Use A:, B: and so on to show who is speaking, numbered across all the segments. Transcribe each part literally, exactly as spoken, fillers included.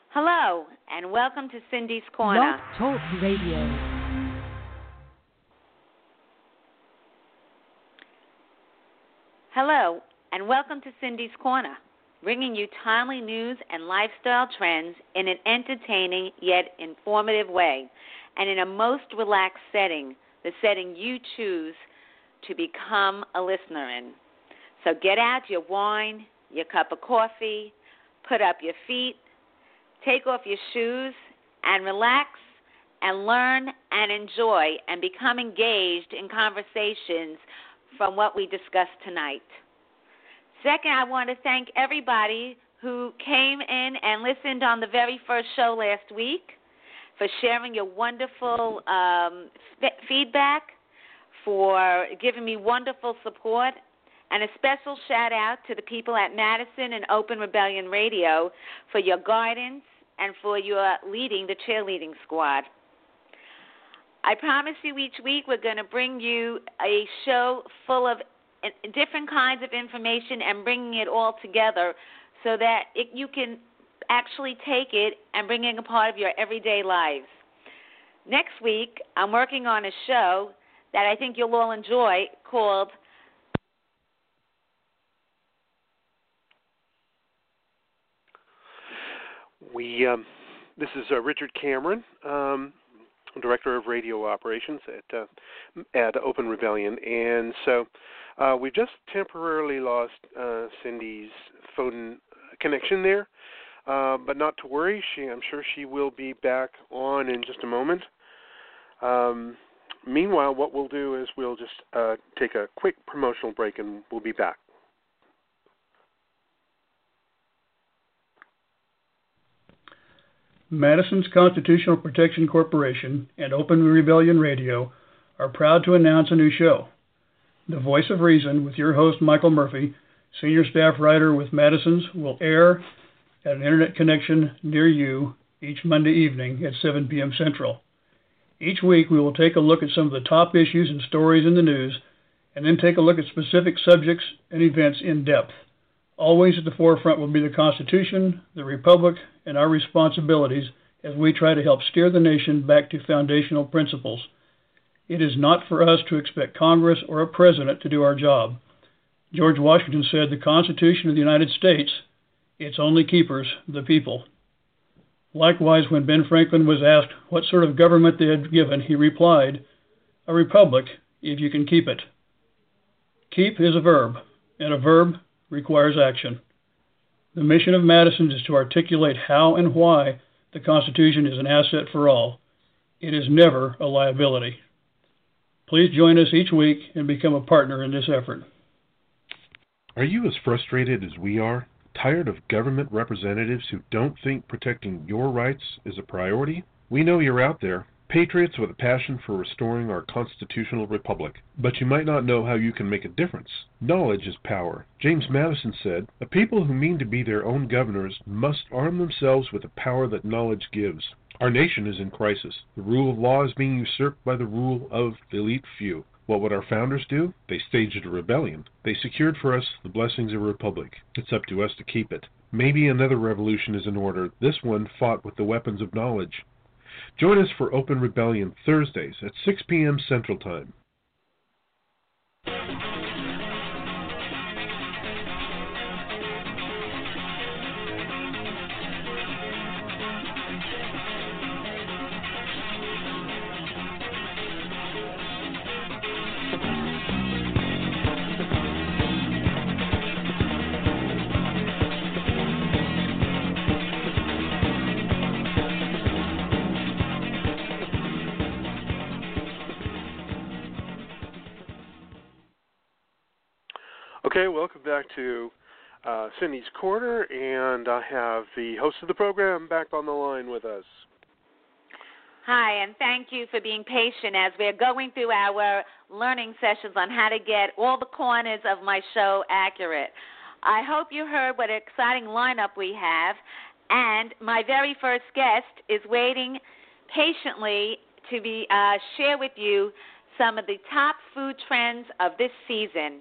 A: Hello, and welcome to Cindy's Corner.
B: Blog Talk Radio.
A: Hello, and welcome to Cindy's Corner, bringing you timely news and lifestyle trends in an entertaining yet informative way, and in a most relaxed setting, the setting you choose to become a listener in. So get out your wine, your cup of coffee, put up your feet, take off your shoes, and relax and learn and enjoy and become engaged in conversations from what we discussed tonight. Second, I want to thank everybody who came in and listened on the very first show last week for sharing your wonderful um, f- feedback, for giving me wonderful support, and a special shout out to the people at Madison and Open Rebellion Radio for your guidance and for your leading the cheerleading squad. I promise you each week we're going to bring you a show full of different kinds of information and bringing it all together so that it, you can actually take it and bring it a part of your everyday lives. Next week, I'm working on a show that I think you'll all enjoy called
C: We. Um, this is uh, Richard Cameron, um, Director of Radio Operations at uh, at Open Rebellion, and so uh, we just temporarily lost uh, Cindy's phone connection there, uh, but not to worry. She, I'm sure she will be back on in just a moment. Um, meanwhile, what we'll do is we'll just uh, take a quick promotional break, and we'll be back.
D: Madison's Constitutional Protection Corporation and Open Rebellion Radio are proud to announce a new show. The Voice of Reason with your host, Michael Murphy, senior staff writer with Madison's, will air at an internet connection near you each Monday evening at seven p.m. Central. Each week we will take a look at some of the top issues and stories in the news and then take a look at specific subjects and events in depth. Always at the forefront will be the Constitution, the Republic, and our responsibilities as we try to help steer the nation back to foundational principles. It is not for us to expect Congress or a president to do our job. George Washington said, "The Constitution of the United States, its only keepers, the people." Likewise, when Ben Franklin was asked what sort of government they had given, he replied, "A republic, if you can keep it." Keep is a verb, and a verb requires action. The mission of Madison is to articulate how and why the Constitution is an asset for all. It is never a liability. Please join us each week and become a partner in this effort.
E: Are you as frustrated as we are? Tired of government representatives who don't think protecting your rights is a priority? We know you're out there. Patriots with a passion for restoring our constitutional republic. But you might not know how you can make a difference. Knowledge is power. James Madison said, "A people who mean to be their own governors must arm themselves with the power that knowledge gives." Our nation is in crisis. The rule of law is being usurped by the rule of the elite few. What would our founders do? They staged a rebellion. They secured for us the blessings of a republic. It's up to us to keep it. Maybe another revolution is in order, this one fought with the weapons of knowledge. Join us for Open Rebellion Thursdays at six p.m. Central Time.
C: Okay, welcome back to uh, Cindy's Corner, and I have the host of the program back on the line with us.
A: Hi, and thank you for being patient as we're going through our learning sessions on how to get all the corners of my show accurate. I hope you heard what an exciting lineup we have, and my very first guest is waiting patiently to be uh, share with you some of the top food trends of this season.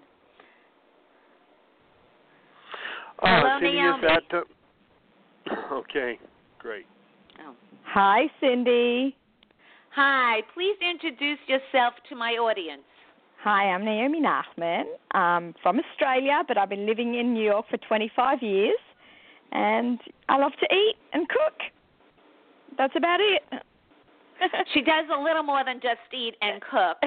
C: Uh,
A: Hello,
C: Cindy,
A: Naomi.
C: is that, uh, okay. Great.
A: Oh.
F: Hi, Cindy.
A: Hi. Please introduce yourself to my audience.
F: Hi, I'm Naomi Nachman. I'm from Australia, but I've been living in New York for twenty-five years, and I love to eat and cook. That's about it.
A: She does a little more than just eat and cook.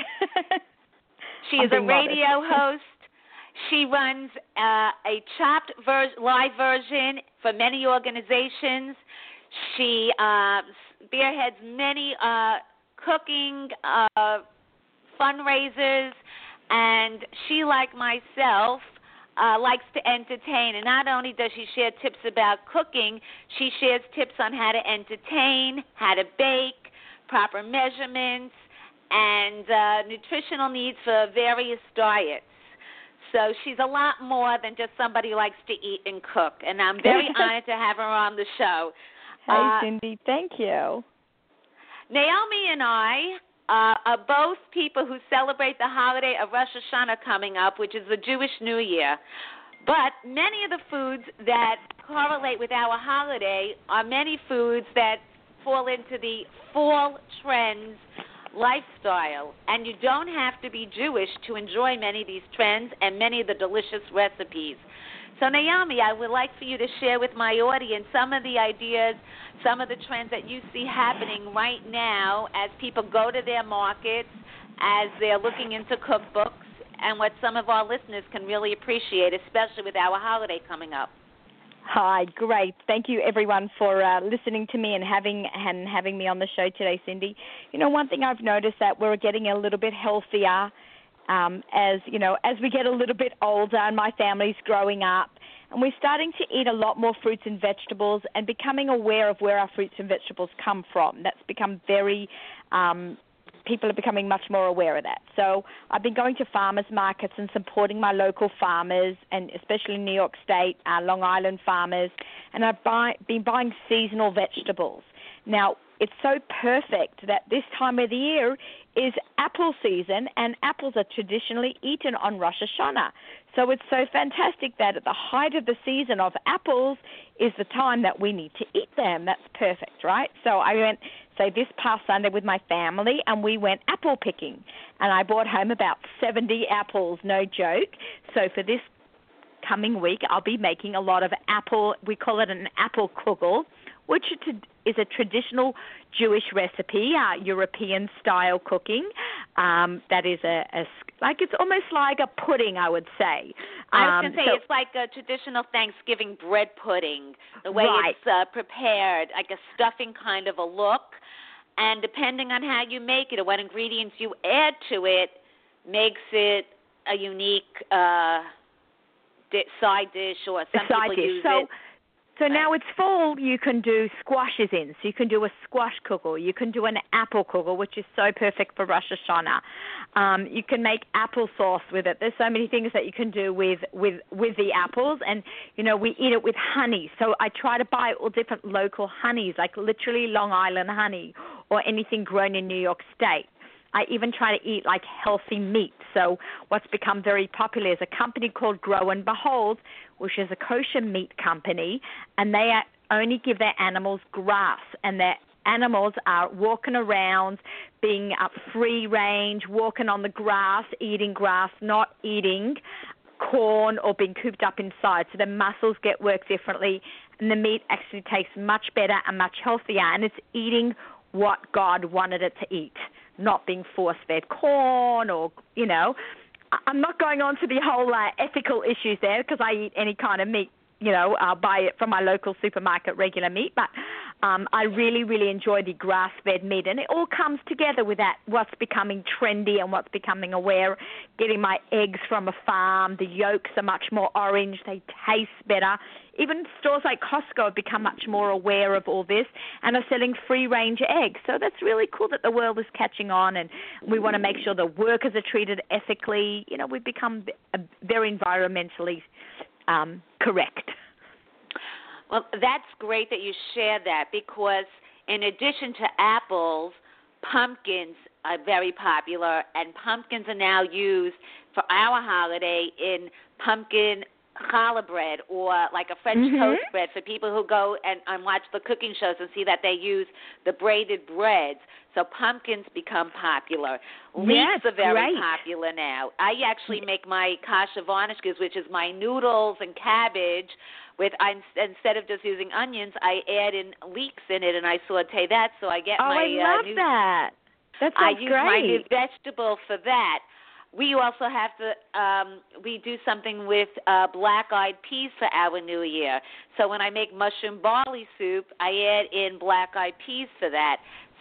A: She
F: I'm
A: is a
F: being
A: radio
F: modest.
A: host. She runs uh, a chopped ver- live version for many organizations. She uh, spearheads many uh, cooking uh, fundraisers, and she, like myself, uh, likes to entertain. And not only does she share tips about cooking, she shares tips on how to entertain, how to bake, proper measurements, and uh, nutritional needs for various diets. So she's a lot more than just somebody who likes to eat and cook. And I'm very honored to have her on the show.
F: Hey,
A: uh,
F: Cindy, thank you.
A: Naomi and I uh, are both people who celebrate the holiday of Rosh Hashanah coming up, which is the Jewish New Year. But many of the foods that correlate with our holiday are many foods that fall into the fall trends lifestyle. And you don't have to be Jewish to enjoy many of these trends and many of the delicious recipes. So, Naomi, I would like for you to share with my audience some of the ideas, some of the trends that you see happening right now as people go to their markets, as they're looking into cookbooks, and what some of our listeners can really appreciate, especially with our holiday coming up.
F: Hi, great. Thank you, everyone, for uh, listening to me and having and having me on the show today, Cindy. You know, one thing I've noticed that we're getting a little bit healthier um, as you know, as we get a little bit older, and my family's growing up, and we're starting to eat a lot more fruits and vegetables, and becoming aware of where our fruits and vegetables come from. That's become very um, people are becoming much more aware of that. So I've been going to farmers markets and supporting my local farmers, and especially in New York State, uh, Long Island farmers, and I've buy, been buying seasonal vegetables. Now, it's so perfect that this time of the year is apple season, and apples are traditionally eaten on Rosh Hashanah. So it's so fantastic that at the height of the season of apples is the time that we need to eat them. That's perfect, right? So I went, say, this past Sunday with my family, and we went apple picking, and I brought home about seventy apples, no joke. So for this coming week, I'll be making a lot of apple, we call it an apple kugel, which is a traditional Jewish recipe, uh, European-style cooking. Um, that is a, a, like it's almost like a pudding, I would say.
A: I was
F: Um,
A: going to say
F: so,
A: it's like a traditional Thanksgiving bread pudding, the way
F: Right.
A: it's uh, prepared, like a stuffing kind of a look. And depending on how you make it or what ingredients you add to it, makes it a unique uh, di- side dish, or some
F: side
A: people
F: dish.
A: use
F: So,
A: it.
F: So now it's fall, you can do squashes in. So you can do a squash kugel. You can do an apple kugel, which is so perfect for Rosh Hashanah. Um, you can make applesauce with it. There's so many things that you can do with, with, with the apples. And, you know, we eat it with honey. So I try to buy all different local honeys, like literally Long Island honey or anything grown in New York State. I even try to eat like healthy meat. So what's become very popular is a company called Grow and Behold, which is a kosher meat company, and they only give their animals grass, and their animals are walking around, being uh, free range, walking on the grass, eating grass, not eating corn or being cooped up inside. So their muscles get worked differently, and the meat actually tastes much better and much healthier, and it's eating what God wanted it to eat, not being force-fed corn or, you know. I'm not going on to the whole uh, ethical issues there, because I eat any kind of meat, you know, uh, buy it from my local supermarket, regular meat. But um, I really, really enjoy the grass-fed meat. And it all comes together with that, what's becoming trendy and what's becoming aware. Getting my eggs from a farm. The yolks are much more orange. They taste better. Even stores like Costco have become much more aware of all this and are selling free-range eggs. So that's really cool that the world is catching on, and we want to make sure the workers are treated ethically. You know, we've become very environmentally um, correct.
A: Well, that's great that you share that, because in addition to apples, pumpkins are very popular, and pumpkins are now used for our holiday in pumpkin challah bread or like a French
F: mm-hmm.
A: toast bread for people who go and, and watch the cooking shows and see that they use the braided breads. So pumpkins become popular. Leeks
F: yes,
A: are very
F: great.
A: popular now. I actually make my kasha varnishkas, which is my noodles and cabbage. With I, instead of just using onions, I add in leeks in it and I saute that. So I get
F: oh,
A: my.
F: Oh, I love
A: uh, new,
F: that. That
A: I
F: sounds
A: use
F: great.
A: my new vegetable for that. We also have to, um, we do something with uh, black-eyed peas for our New Year. So when I make mushroom barley soup, I add in black-eyed peas for that.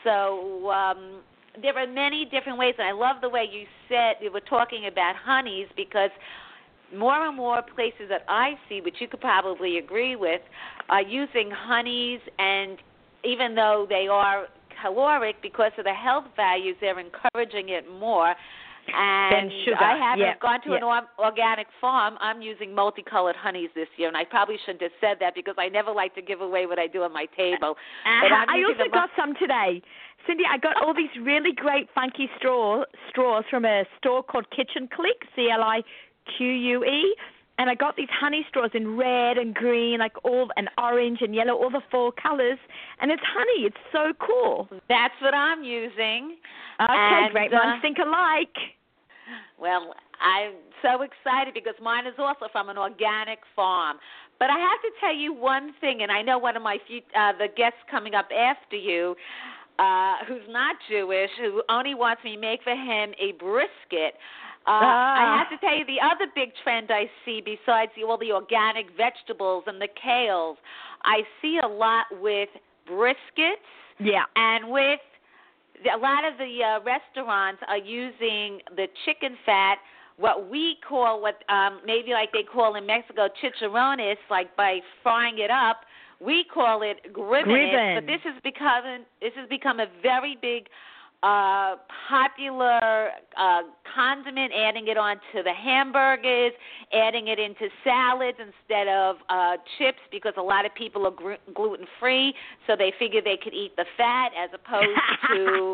A: So um, there are many different ways, and I love the way you said, you were talking about honeys, because more and more places that I see, which you could probably agree with, are using honeys, and even though they are caloric, because of the health values, they're encouraging it more. And
F: sugar.
A: I haven't
F: yeah.
A: gone to
F: yeah.
A: an or- organic farm. I'm using multicolored honeys this year, and I probably shouldn't have said that because I never like to give away what I do on my table.
F: Uh,
A: But I'm
F: I
A: using
F: also
A: the
F: got some today. Cindy, I got all these really great funky straw, straws from a store called Kitchen Click, C L I Q U E. And I got these honey straws in red and green, like all, and orange and yellow, all the four colors. And it's honey. It's so cool.
A: That's what I'm using.
F: Okay,
A: and,
F: great
A: uh,
F: minds think alike.
A: Well, I'm so excited because mine is also from an organic farm. But I have to tell you one thing, and I know one of my few, uh, the guests coming up after you, uh, who's not Jewish, who only wants me to make for him a brisket. Uh,
F: ah.
A: I have to tell you the other big trend I see besides the, all the organic vegetables and the kales, I see a lot with briskets
F: Yeah.
A: and with a lot of the uh, restaurants are using the chicken fat, what we call, what um, maybe like they call in Mexico chicharrones, like by frying it up. We call it grivenes,
F: Griven.
A: but this has become this has become a very big uh, popular uh, condiment, adding it onto the hamburgers, adding it into salads instead of uh, chips, because a lot of people are gr- gluten-free, so they figure they could eat the fat as opposed to...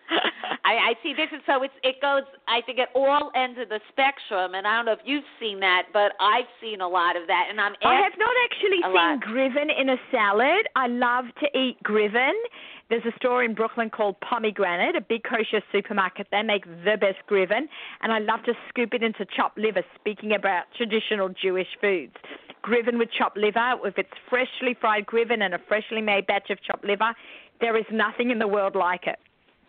A: I, I see this is so it's it goes I think at all ends of the spectrum, and I don't know if you've seen that, but I've seen a lot of that, and I'm
F: I have not actually
A: a
F: seen
A: lot.
F: griven in a salad. I love to eat griven. There's a store in Brooklyn called Pomegranate, a big kosher supermarket. They make the best griven, and I love to scoop it into chopped liver, speaking about traditional Jewish foods. Griven with chopped liver, if it's freshly fried griven and a freshly made batch of chopped liver, there is nothing in the world like it.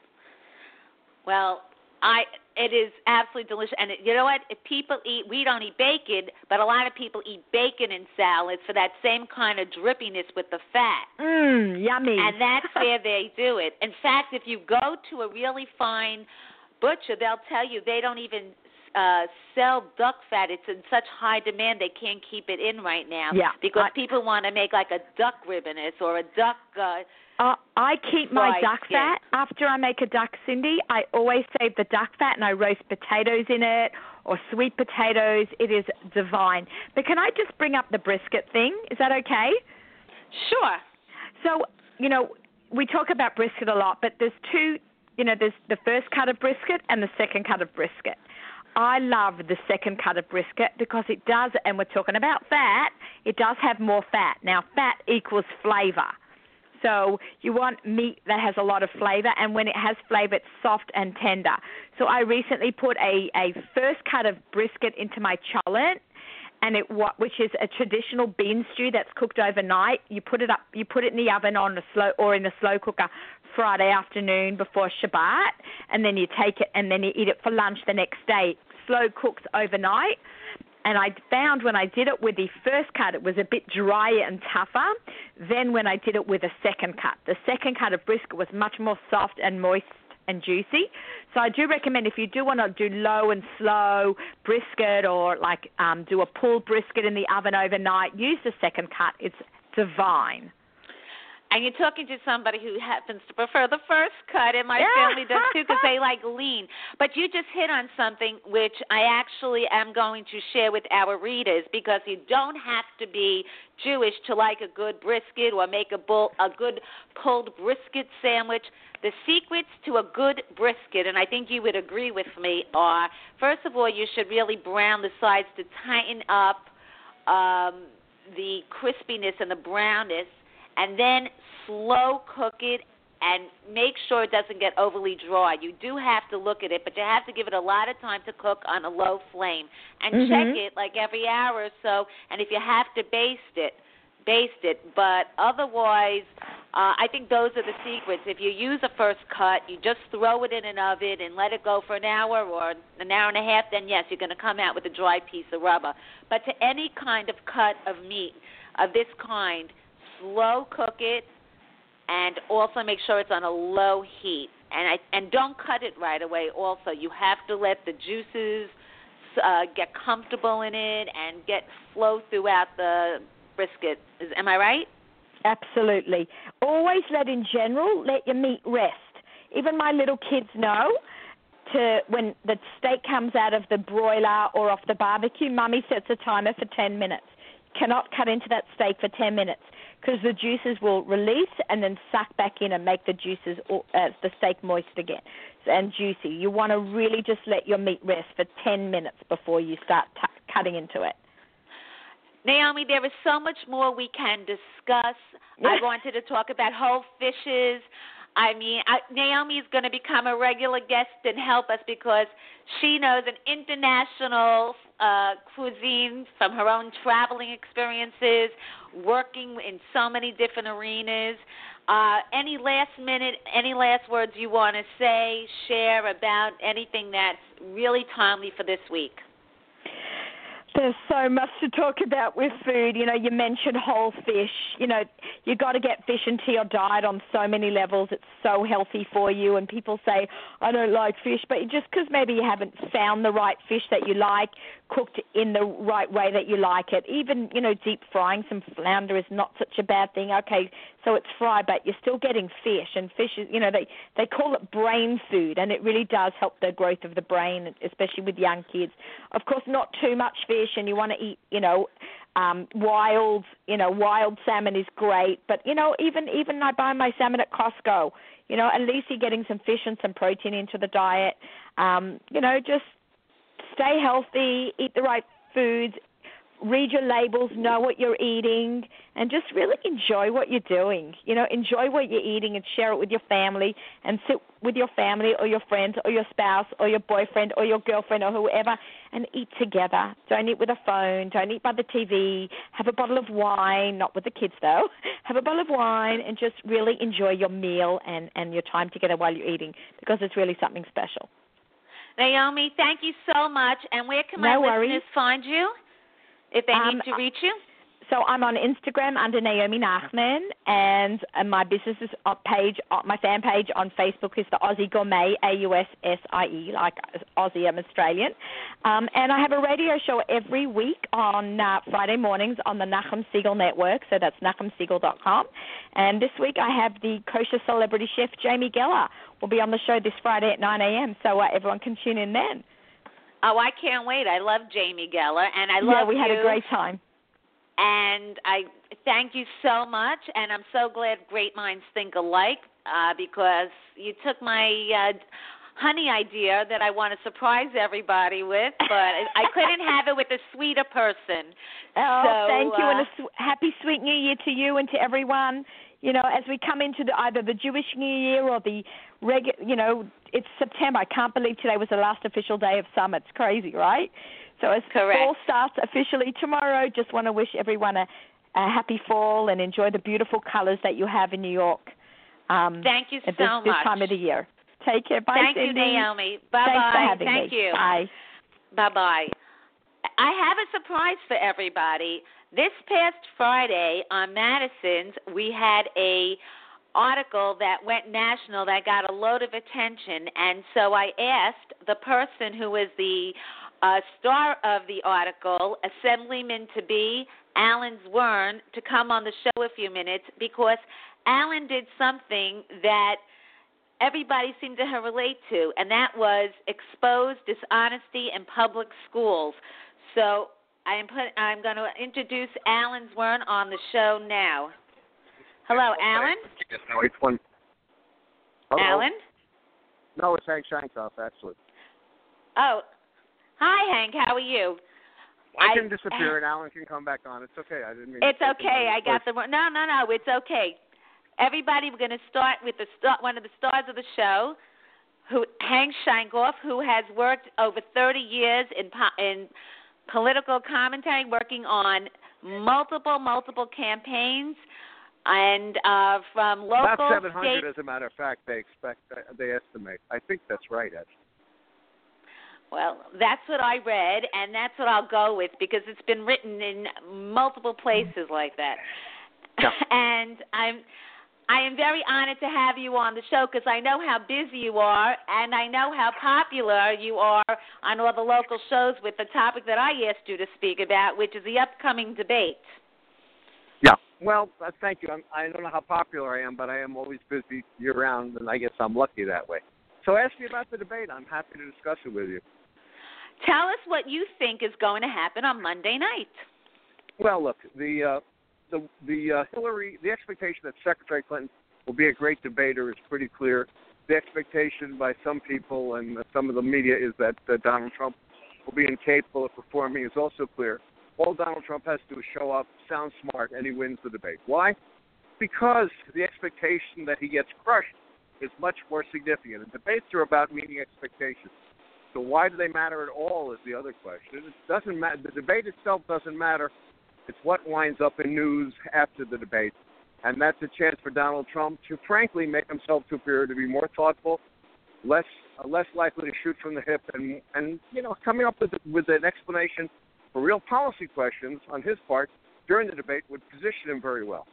A: Well, I it is absolutely delicious. And it, you know what? If people eat, we don't eat bacon, but a lot of people eat bacon in salads for that same kind of drippiness with the fat.
F: Mmm, yummy.
A: And that's where they do it. In fact, if you go to a really fine butcher, they'll tell you they don't even uh, sell duck fat. It's in such high demand they can't keep it in right now.
F: Yeah,
A: because
F: I,
A: people want to make like a duck ribboness or a duck... Uh,
F: Uh, I keep my duck
A: skin.
F: fat. After I make a duck, Cindy, I always save the duck fat and I roast potatoes in it or sweet potatoes. It is divine. But can I just bring up the brisket thing? Is that okay?
A: Sure.
F: So, you know, we talk about brisket a lot, but there's two, you know, there's the first cut of brisket and the second cut of brisket. I love the second cut of brisket because it does, and we're talking about fat, it does have more fat. Now, fat equals flavor. So you want meat that has a lot of flavor, and when it has flavor, it's soft and tender. So I recently put a, a first cut of brisket into my cholent, and it which is a traditional bean stew that's cooked overnight. You put it up, you put it in the oven on a slow or in a slow cooker Friday afternoon before Shabbat, and then you take it and then you eat it for lunch the next day. Slow cooks overnight. And I found when I did it with the first cut, it was a bit drier and tougher than when I did it with a second cut. The second cut of brisket was much more soft and moist and juicy. So I do recommend if you do want to do low and slow brisket or like um, do a pulled brisket in the oven overnight, use the second cut. It's divine.
A: And you're talking to somebody who happens to prefer the first cut, and my family does too because they like lean. But you just hit on something which I actually am going to share with our readers, because you don't have to be Jewish to like a good brisket or make a, bull, a good pulled brisket sandwich. The secrets to a good brisket, and I think you would agree with me, are, first of all, you should really brown the sides to tighten up um, the crispiness and the brownness, and then slow cook it and make sure it doesn't get overly dry. You do have to look at it, but you have to give it a lot of time to cook on a low flame. And
F: mm-hmm.
A: check it like every hour or so, and if you have to baste it, baste it. But otherwise, uh, I think those are the secrets. If you use a first cut, you just throw it in an oven and let it go for an hour or an hour and a half, then yes, you're going to come out with a dry piece of rubber. But to any kind of cut of meat of this kind, slow cook it, and also make sure it's on a low heat. And I, and don't cut it right away also. You have to let the juices uh, get comfortable in it and get flow throughout the brisket. Is, am I right?
F: Absolutely. Always let, in general, let your meat rest. Even my little kids know to when the steak comes out of the broiler or off the barbecue, Mummy sets a timer for ten minutes. Cannot cut into that steak for ten minutes. Because the juices will release and then suck back in and make the juices, uh, the steak moist again and juicy. You want to really just let your meat rest for ten minutes before you start t- cutting into it.
A: Naomi, there is so much more we can discuss. I wanted to talk about whole fishes. I mean, I, Naomi is going to become a regular guest and help us because she knows an international uh, cuisine from her own traveling experiences, working in so many different arenas. Uh, any last minute, any last words you want to say, share about anything that's really timely for this week?
F: There's so much to talk about with food. You know, you mentioned whole fish. You know, you got to get fish into your diet on so many levels. It's so healthy for you. And people say, I don't like fish, but just because maybe you haven't found the right fish that you like, cooked in the right way that you like it. Even, you know, deep frying some flounder is not such a bad thing. Okay, so it's fried, but you're still getting fish. And fish is, you know, they, they call it brain food, and it really does help the growth of the brain, especially with young kids. Of course, not too much fish, and you want to eat, you know, um, wild, you know, wild salmon is great. But, you know, even, even I buy my salmon at Costco. You know, at least you're getting some fish and some protein into the diet. Um, you know, just stay healthy, eat the right foods, read your labels, know what you're eating, and just really enjoy what you're doing. You know, enjoy what you're eating and share it with your family and sit with your family or your friends or your spouse or your boyfriend or your girlfriend or whoever and eat together. Don't eat with a phone. Don't eat by the T V. Have a bottle of wine, not with the kids though. Have a bottle of wine and just really enjoy your meal and, and your time together while you're eating because it's really something special.
A: Naomi, thank you so much. And where can my
F: no
A: listeners
F: worries.
A: find you if they
F: um,
A: need to reach you?
F: So I'm on Instagram under Naomi Nachman, and my business is page, my fan page on Facebook is the Aussie Gourmet, A U S S I E, like Aussie, I'm Australian. Um, and I have a radio show every week on uh, Friday mornings on the Nachum Segal Network, so that's nachum segal dot com. And this week I have the kosher celebrity chef Jamie Geller will be on the show this Friday at nine a.m., so uh, everyone can tune in then.
A: Oh, I can't wait. I love Jamie Geller, and I love
F: Yeah, we
A: you.
F: had a great time.
A: And I thank you so much, and I'm so glad great minds think alike uh, because you took my uh, honey idea that I want to surprise everybody with, but I couldn't have it with a sweeter person.
F: Oh,
A: so,
F: thank you,
A: uh,
F: and a sw- happy sweet New Year to you and to everyone. You know, as we come into the, either the Jewish New Year or the regular, you know, it's September. I can't believe today was the last official day of summer. It's crazy, right? So as
A: Correct.
F: fall starts officially tomorrow, just want to wish everyone a, a happy fall and enjoy the beautiful colors that you have in New York. Um,
A: Thank you so
F: at this,
A: much.
F: This time of the year. Take care. Bye,
A: Thank
F: Cindy.
A: you, Naomi. Bye-bye.
F: Thanks for having
A: Thank
F: me.
A: you.
F: Bye.
A: Bye-bye. I have a surprise for everybody. This past Friday on Madison's, we had a article that went national that got a load of attention, and so I asked the person who was the uh, star of the article, Assemblyman-to-be Alan Zwern, to come on the show a few minutes because Alan did something that everybody seemed to relate to, and that was expose dishonesty in public schools. So I am put, I'm going to introduce Alan Zwern on the show now. Hello, Alan?
G: No, it's one. Hello?
A: Alan?
G: No, it's Hank Shankoff, actually.
A: Oh, hi, Hank. How are you?
G: I,
A: I
G: can disappear and Alan can come back on. It's okay. I didn't mean.
A: It's
G: to
A: okay. I got the no, no, no. It's okay. Everybody, we're going to start with the start, one of the stars of the show, who Hank Shankoff, who has worked over thirty years in in political commentary, working on multiple, multiple campaigns, and uh, from local,
G: about seven hundred,
A: state.
G: As a matter of fact, they expect, they estimate. I think that's right, actually.
A: Well, that's what I read, and that's what I'll go with because it's been written in multiple places like that.
G: Yeah.
A: And I'm, I am very honored to have you on the show because I know how busy you are, and I know how popular you are on all the local shows with the topic that I asked you to speak about, which is the upcoming debate.
G: Yeah. Well, uh, thank you. I'm, I don't know how popular I am, but I am always busy year-round, and I guess I'm lucky that way. So ask me about the debate. I'm happy to discuss it with you.
A: Tell us what you think is going to happen on Monday night.
G: Well, look, the uh, the the uh, Hillary, the expectation that Secretary Clinton will be a great debater is pretty clear. The expectation by some people and some of the media is that uh, Donald Trump will be incapable of performing is also clear. All Donald Trump has to do is show up, sound smart, and he wins the debate. Why? Because the expectation that he gets crushed is much more significant. And debates are about meeting expectations. So why do they matter at all is the other question. It doesn't matter. The debate itself doesn't matter. It's what winds up in news after the debate. And that's a chance for Donald Trump to, frankly, make himself superior, to be more thoughtful, less uh, less likely to shoot from the hip, and, and you know, coming up with, with an explanation for real policy questions on his part during the debate would position him very well.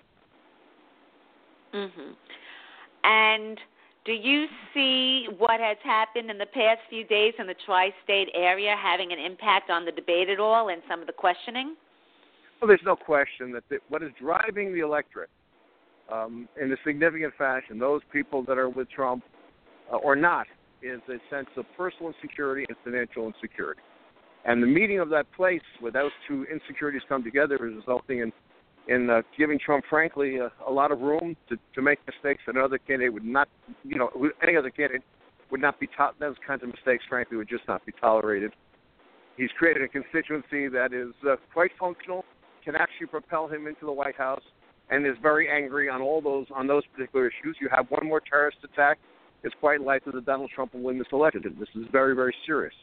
A: Mm-hmm. And do you see what has happened in the past few days in the tri-state area having an impact on the debate at all and some of the questioning?
G: Well, there's no question that the, what is driving the electorate um, in a significant fashion, those people that are with Trump uh, or not, is a sense of personal insecurity and financial insecurity. And the meeting of that place where those two insecurities come together is resulting in in uh, giving Trump, frankly, a, a lot of room to, to make mistakes that another candidate would not, you know, any other candidate would not be, to- those kinds of mistakes, frankly, would just not be tolerated. He's created a constituency that is uh, quite functional, can actually propel him into the White House, and is very angry on all those, on those particular issues. You have one more terrorist attack, it's quite likely that Donald Trump will win this election. This is very, very serious.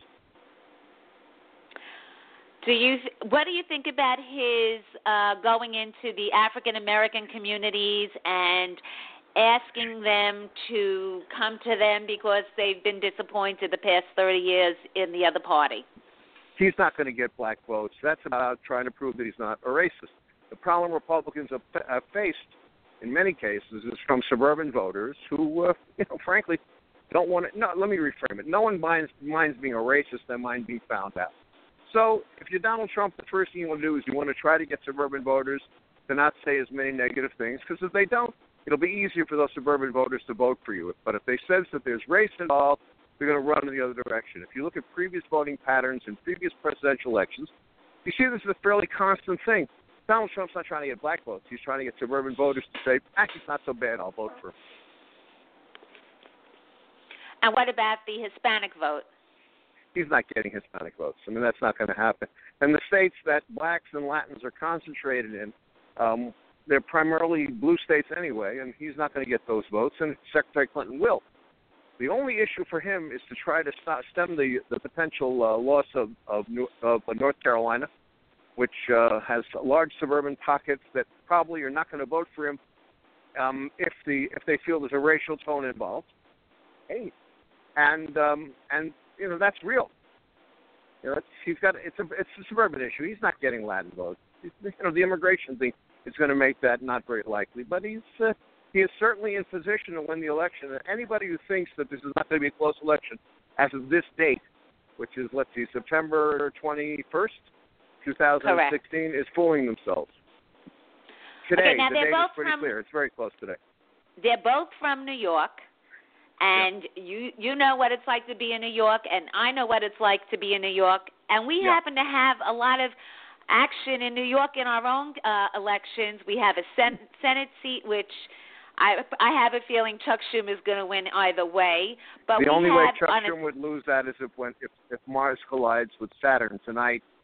A: Do you? What do you think about his uh, going into the African American communities and asking them to come to them because they've been disappointed the past thirty years in the other party?
G: He's not going to get black votes. That's about trying to prove that he's not a racist. The problem Republicans have, have faced in many cases is from suburban voters who, uh, you know, frankly, don't want to. No, let me reframe it. No one minds, minds being a racist. They mind being found out. So if you're Donald Trump, the first thing you want to do is you want to try to get suburban voters to not say as many negative things, because if they don't, it'll be easier for those suburban voters to vote for you. But if they sense that there's race involved, they're going to run in the other direction. If you look at previous voting patterns in previous presidential elections, you see this is a fairly constant thing. Donald Trump's not trying to get black votes. He's trying to get suburban voters to say, actually, it's not so bad, I'll vote for him.
A: And what about the Hispanic vote?
G: He's not getting Hispanic votes. I mean, that's not going to happen. And the states that blacks and Latins are concentrated in, um, they're primarily blue states anyway, and he's not going to get those votes, and Secretary Clinton will. The only issue for him is to try to stop, stem the, the potential uh, loss of, of, New, of uh, North Carolina, which uh, has large suburban pockets that probably are not going to vote for him um, if the if they feel there's a racial tone involved. Hey, and um, and you know that's real. You know, it's, he's got it's a it's a suburban issue. He's not getting Latin votes. He's, you know, the immigration thing is going to make that not very likely. But he's uh, he is certainly in position to win the election. And anybody who thinks that this is not going to be a close election as of this date, which is let's see, September twenty-first, two thousand sixteen,
A: Correct.
G: is fooling themselves. Today,
A: okay, now
G: the
A: they're
G: date
A: both
G: is pretty
A: from,
G: clear. It's very close today.
A: They're both from New York. And yep. you you know what it's like to be in New York, and I know what it's like to be in New York. And we
G: yep.
A: happen to have a lot of action in New York in our own uh, elections. We have a sen- Senate seat, which I I have a feeling Chuck Schumer is going to win either way. But
G: the
A: we
G: only
A: have
G: way Chuck
A: a,
G: Schumer would lose that is if when if, if Mars collides with Saturn tonight,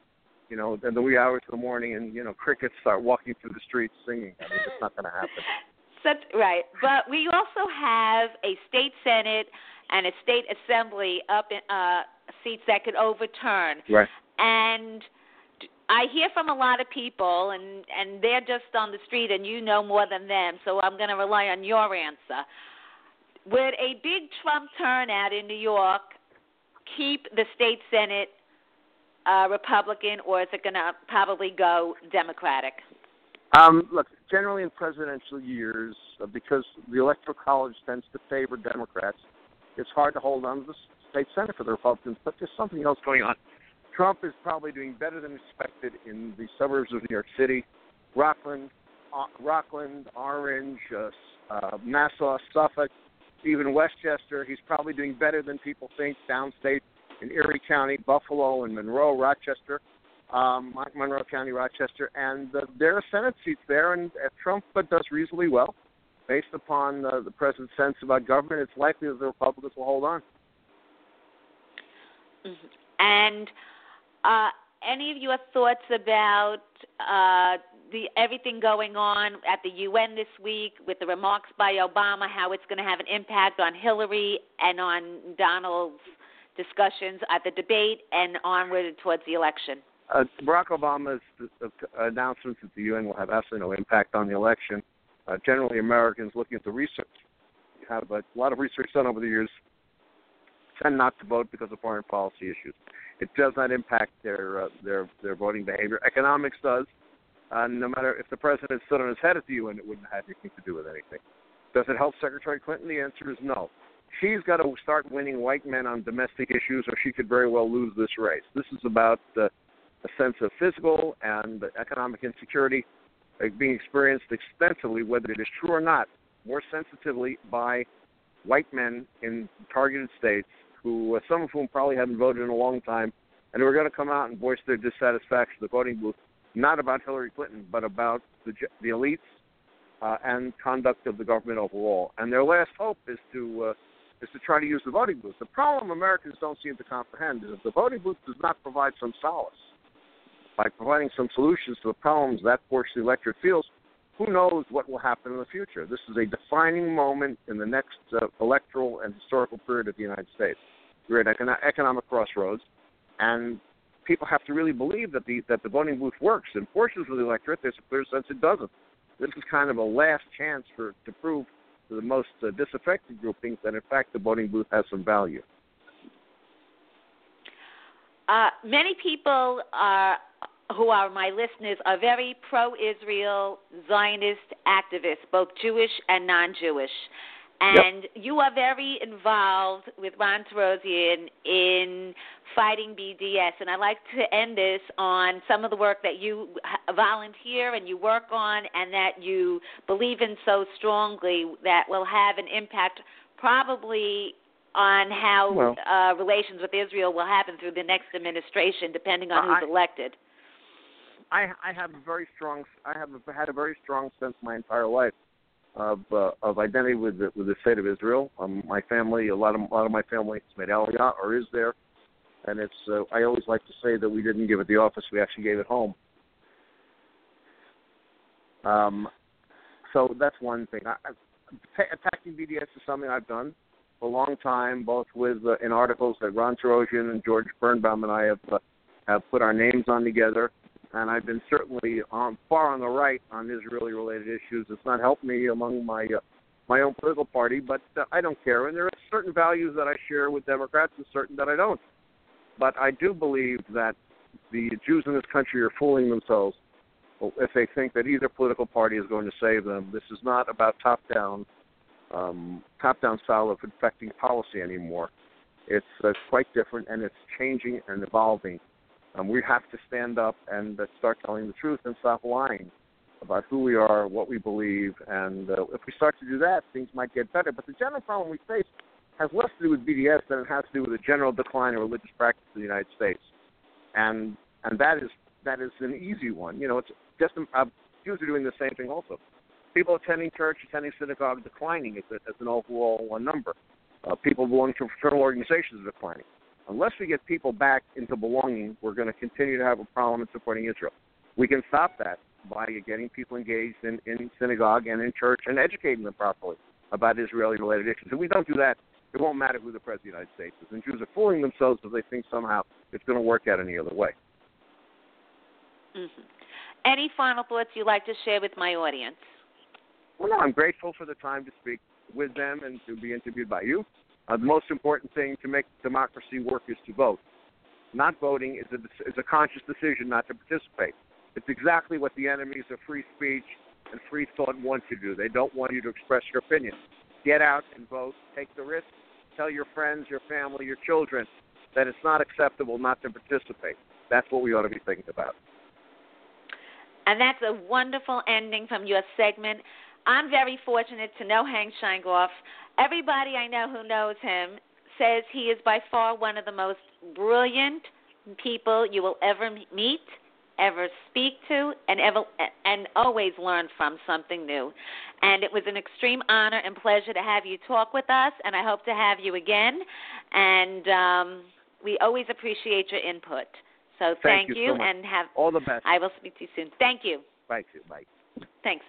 G: you know, in the wee hours of the morning, and, you know, crickets start walking through the streets singing. I mean, it's not going to happen.
A: Such, right. But we also have a state senate and a state assembly up in uh, seats that could overturn.
G: Right.
A: And I hear from a lot of people, and, and they're just on the street, and you know more than them, so I'm going to rely on your answer. Would a big Trump turnout in New York keep the state senate uh, Republican, or is it going to probably go Democratic?
G: Um, look, generally in presidential years, uh, because the Electoral College tends to favor Democrats, it's hard to hold on to the state senate for the Republicans, but there's something else going on. Trump is probably doing better than expected in the suburbs of New York City, Rockland, uh, Rockland, Orange, uh, uh, Nassau, Suffolk, even Westchester. He's probably doing better than people think downstate in Erie County, Buffalo, and Monroe, Rochester. Um, Monroe County, Rochester, and uh, there are Senate seats there, and uh, Trump uh, does reasonably well. Based upon uh, the president's sense about government, it's likely that the Republicans will hold on.
A: Mm-hmm. And uh, any of your thoughts about uh, the everything going on at the U N this week with the remarks by Obama, how it's going to have an impact on Hillary and on Donald's discussions at the debate and onward towards the election?
G: Uh, Barack Obama's uh, announcements at the U N will have absolutely no impact on the election. Uh, generally, Americans looking at the research, have a lot of research done over the years, tend not to vote because of foreign policy issues. It does not impact their uh, their their voting behavior. Economics does. Uh, no matter if the president stood on his head at the U N, it wouldn't have anything to do with anything. Does it help Secretary Clinton? The answer is no. She's got to start winning white men on domestic issues, or she could very well lose this race. This is about uh, a sense of physical and economic insecurity uh, being experienced extensively, whether it is true or not, more sensitively by white men in targeted states, who uh, some of whom probably haven't voted in a long time, and who are going to come out and voice their dissatisfaction with the voting booth, not about Hillary Clinton, but about the, the elites uh, and conduct of the government overall. And their last hope is to uh, is to try to use the voting booth. The problem Americans don't seem to comprehend is if the voting booth does not provide some solace by providing some solutions to the problems that portion of the electorate feels, who knows what will happen in the future. This is a defining moment in the next uh, electoral and historical period of the United States. We're at an economic crossroads, and people have to really believe that the that the voting booth works. In portions of the electorate, there's a clear sense it doesn't. This is kind of a last chance for to prove to the most uh, disaffected groupings that, in fact, the voting booth has some value.
A: Uh, many people are, who are my listeners are very pro-Israel Zionist activists, both Jewish and non-Jewish. And yep. You are very involved with Ron Tarosian in fighting B D S. And I'd like to end this on some of the work that you volunteer and you work on and that you believe in so strongly that will have an impact probably on how
G: well,
A: uh, relations with Israel will happen through the next administration, depending on
G: uh,
A: who's
G: I,
A: elected.
G: I, I have a very strong. I have had a very strong sense my entire life of uh, of identity with the, with the state of Israel. Um, my family, a lot of a lot of my family has made Aliyah or is there, and it's. Uh, I always like to say that we didn't give it the office; we actually gave it home. Um, so that's one thing. I, I, attacking B D S is something I've done for a long time, both with uh, in articles that Ron Tarosian and George Birnbaum and I have uh, have put our names on together. And I've been certainly um, far on the right on Israeli-related issues. It's not helped me among my uh, my own political party, but uh, I don't care. And there are certain values that I share with Democrats and certain that I don't. But I do believe that the Jews in this country are fooling themselves if they think that either political party is going to save them. This is not about top-down um, top-down style of affecting policy anymore. It's uh, quite different, and it's changing and evolving. Um, we have to stand up and uh, start telling the truth and stop lying about who we are, what we believe, and uh, if we start to do that, things might get better. But the general problem we face has less to do with B D S than it has to do with the general decline of religious practice in the United States, and and that is that is an easy one. You know, it's just uh, Jews are doing the same thing also. People attending church, attending synagogue, declining as, a, as an overall one number. Uh, people belonging to fraternal organizations are declining. Unless we get people back into belonging, we're going to continue to have a problem in supporting Israel. We can stop that by getting people engaged in, in synagogue and in church and educating them properly about Israeli-related issues. If we don't do that, it won't matter who the President of the United States is. And Jews are fooling themselves if they think somehow it's going to work out any other way.
A: Mm-hmm. Any final thoughts you'd like to share with my audience?
G: Well, no, I'm grateful for the time to speak with them and to be interviewed by you. Uh, the most important thing to make democracy work is to vote. Not voting is a, is a conscious decision not to participate. It's exactly what the enemies of free speech and free thought want you to do. They don't want you to express your opinion. Get out and vote. Take the risk. Tell your friends, your family, your children that it's not acceptable not to participate. That's what we ought to be thinking about.
A: And that's a wonderful ending from your segment. I'm very fortunate to know Hank Sheingoff. Everybody I know who knows him says he is by far one of the most brilliant people you will ever meet, ever speak to, and ever and always learn from something new. And it was an extreme honor and pleasure to have you talk with us, and I hope to have you again. And um, we always appreciate your input. So thank,
G: thank you,
A: you
G: so much.
A: And have
G: all the best.
A: I will speak to you soon. Thank you.
G: Bye. Bye.
A: Thanks.